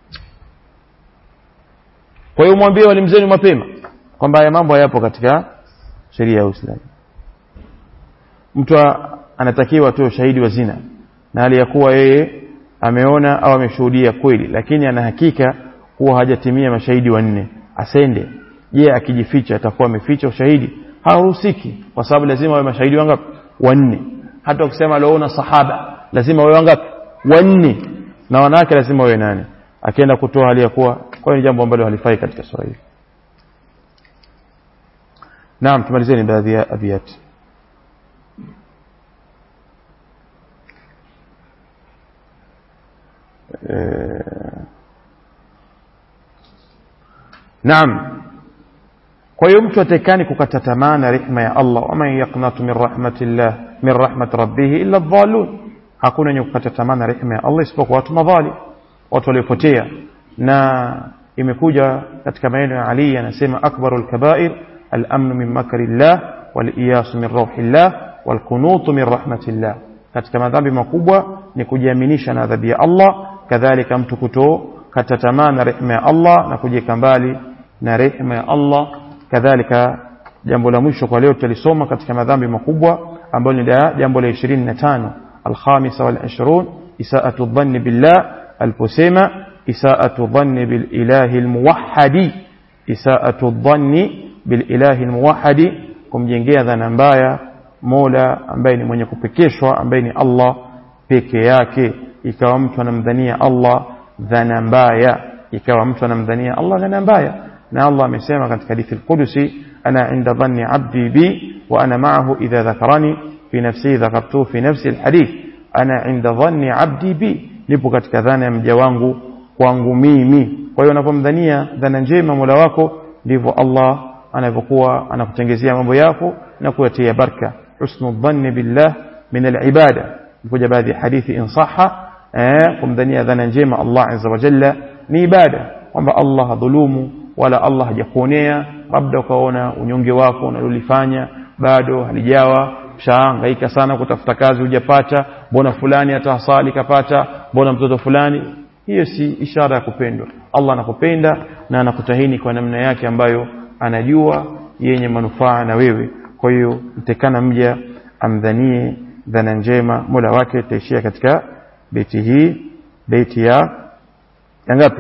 Kwa hiyo mwambie walimu zenu mapema kwamba haya mambo hayapo katika sheria ya Uislamu. Mtu anatakiwa atoe ushahidi wa zina na hali ya kuwa yeye ameona au ameshuhudia kweli, lakini ana hakika kuwa hajatimia mashahidi wanne, asende. Je, akijificha atakuwa ameficha ushahidi? Haruhusiki, kwa sababu lazima wawe mashahidi wangapi? Wanne. Hata ukisema aliona sahaba lazima wawe wangapi? Wanne. Na wanawake lazima wawe 8. Akienda kutoa hali ya kuwa, kwa hiyo ni jambo ambalo halifai katika sura hii. Naam, tumalizeni baadhi ya abiyati. Naam. Kwa hiyo mtu atakani kukata tamaa na rehema ya Allah. Wa man yaqnatu min rahmatillah min rahmat rabbih illa adh-dhalun. Hakuna mwenye kukata tamaa na rehema ya Allah isipokuwa watu madhali, watu waliopotea. Na imekuja katika maneno ya Ali, anasema akbarul kaba'ir al-amn min makrillah wal iyas min rauhillah wal qunut min rahmatillah. Katika madhambi makubwa ni kujiaminisha na adhabu ya Allah, kadhalika mtu kutokata tamaa na rehema ya Allah na kujiweka mbali na rehema ya Allah. Kadhalika jambo la mwisho kwa leo tulisoma katika madhambi makubwa ambalo ni jambo la 25, al-khamisa wal 20, isaatu dhanni billah. Aliposema isaatu dhanni bil ilahi al-muwahhidi, isaatu dhanni bil ilahi al-muwahhidi, kumjengea dhana mbaya Mola ambaye ni mwenye kupekeshwa, ambaye ni Allah peke yake. Ikawa mtu anamdhania Allah dhana mbaya, ikawa mtu anamdhania Allah dhana mbaya. Na Allah amesema katika hadithi al-Qudusi, ana inda dhanni abdi bi wa ana ma'ahu idha dhakarani fi nafsi dhakartuhu fi nafsi. al-hadith ana inda dhanni abdi bi, nipo katika dhana ya mja wangu kwangu mimi. Kwa hiyo unapomdhania dhana njema Mola wako, ndivyo Allah anavyokuwa anakutengezea mambo yako na kuyatia baraka. Husnul dhanni billah min al-ibada. Kuja baadhi ya hadithi insaha, kumdhania dhana njema Allah azza wa jalla ni ibada, kwamba Allah hadhulumu wala Allah hajakuonea, labda ukaona unyonge wako unalolifanya bado halijawa, shaangaika sana kutafuta kazi hujapata, mbona fulani atahasali kapata, mbona mtoto fulani. Hiyo si ishara ya kupendwa. Allah anakupenda na anakutahini kwa namna yake ambayo anajua yenye manufaa na wewe. Kwa hiyo mtekana mja amdhanie dhana njema Mola wake. Taishia katika beti hii, beti ya ngapi?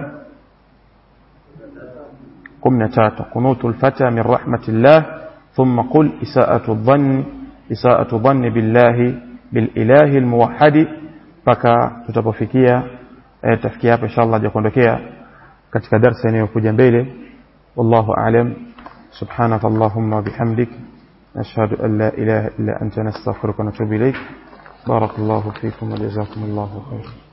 13. Qunutul fata min rahmatillah thumma qul isaa'atu dhanni billahi bil ilahi al muwahhid. Paka tutapofikia tafikia hapa inshallah, je kuondokea katika darasa inayokuja mbele. Wallahu a'lam. Subhanaka Allahumma bihamdik nashhadu an la ilaha illa anta nastaghfiruka wa natubu ilayk. Barakallahu fikum wa jazakumullahu khairan.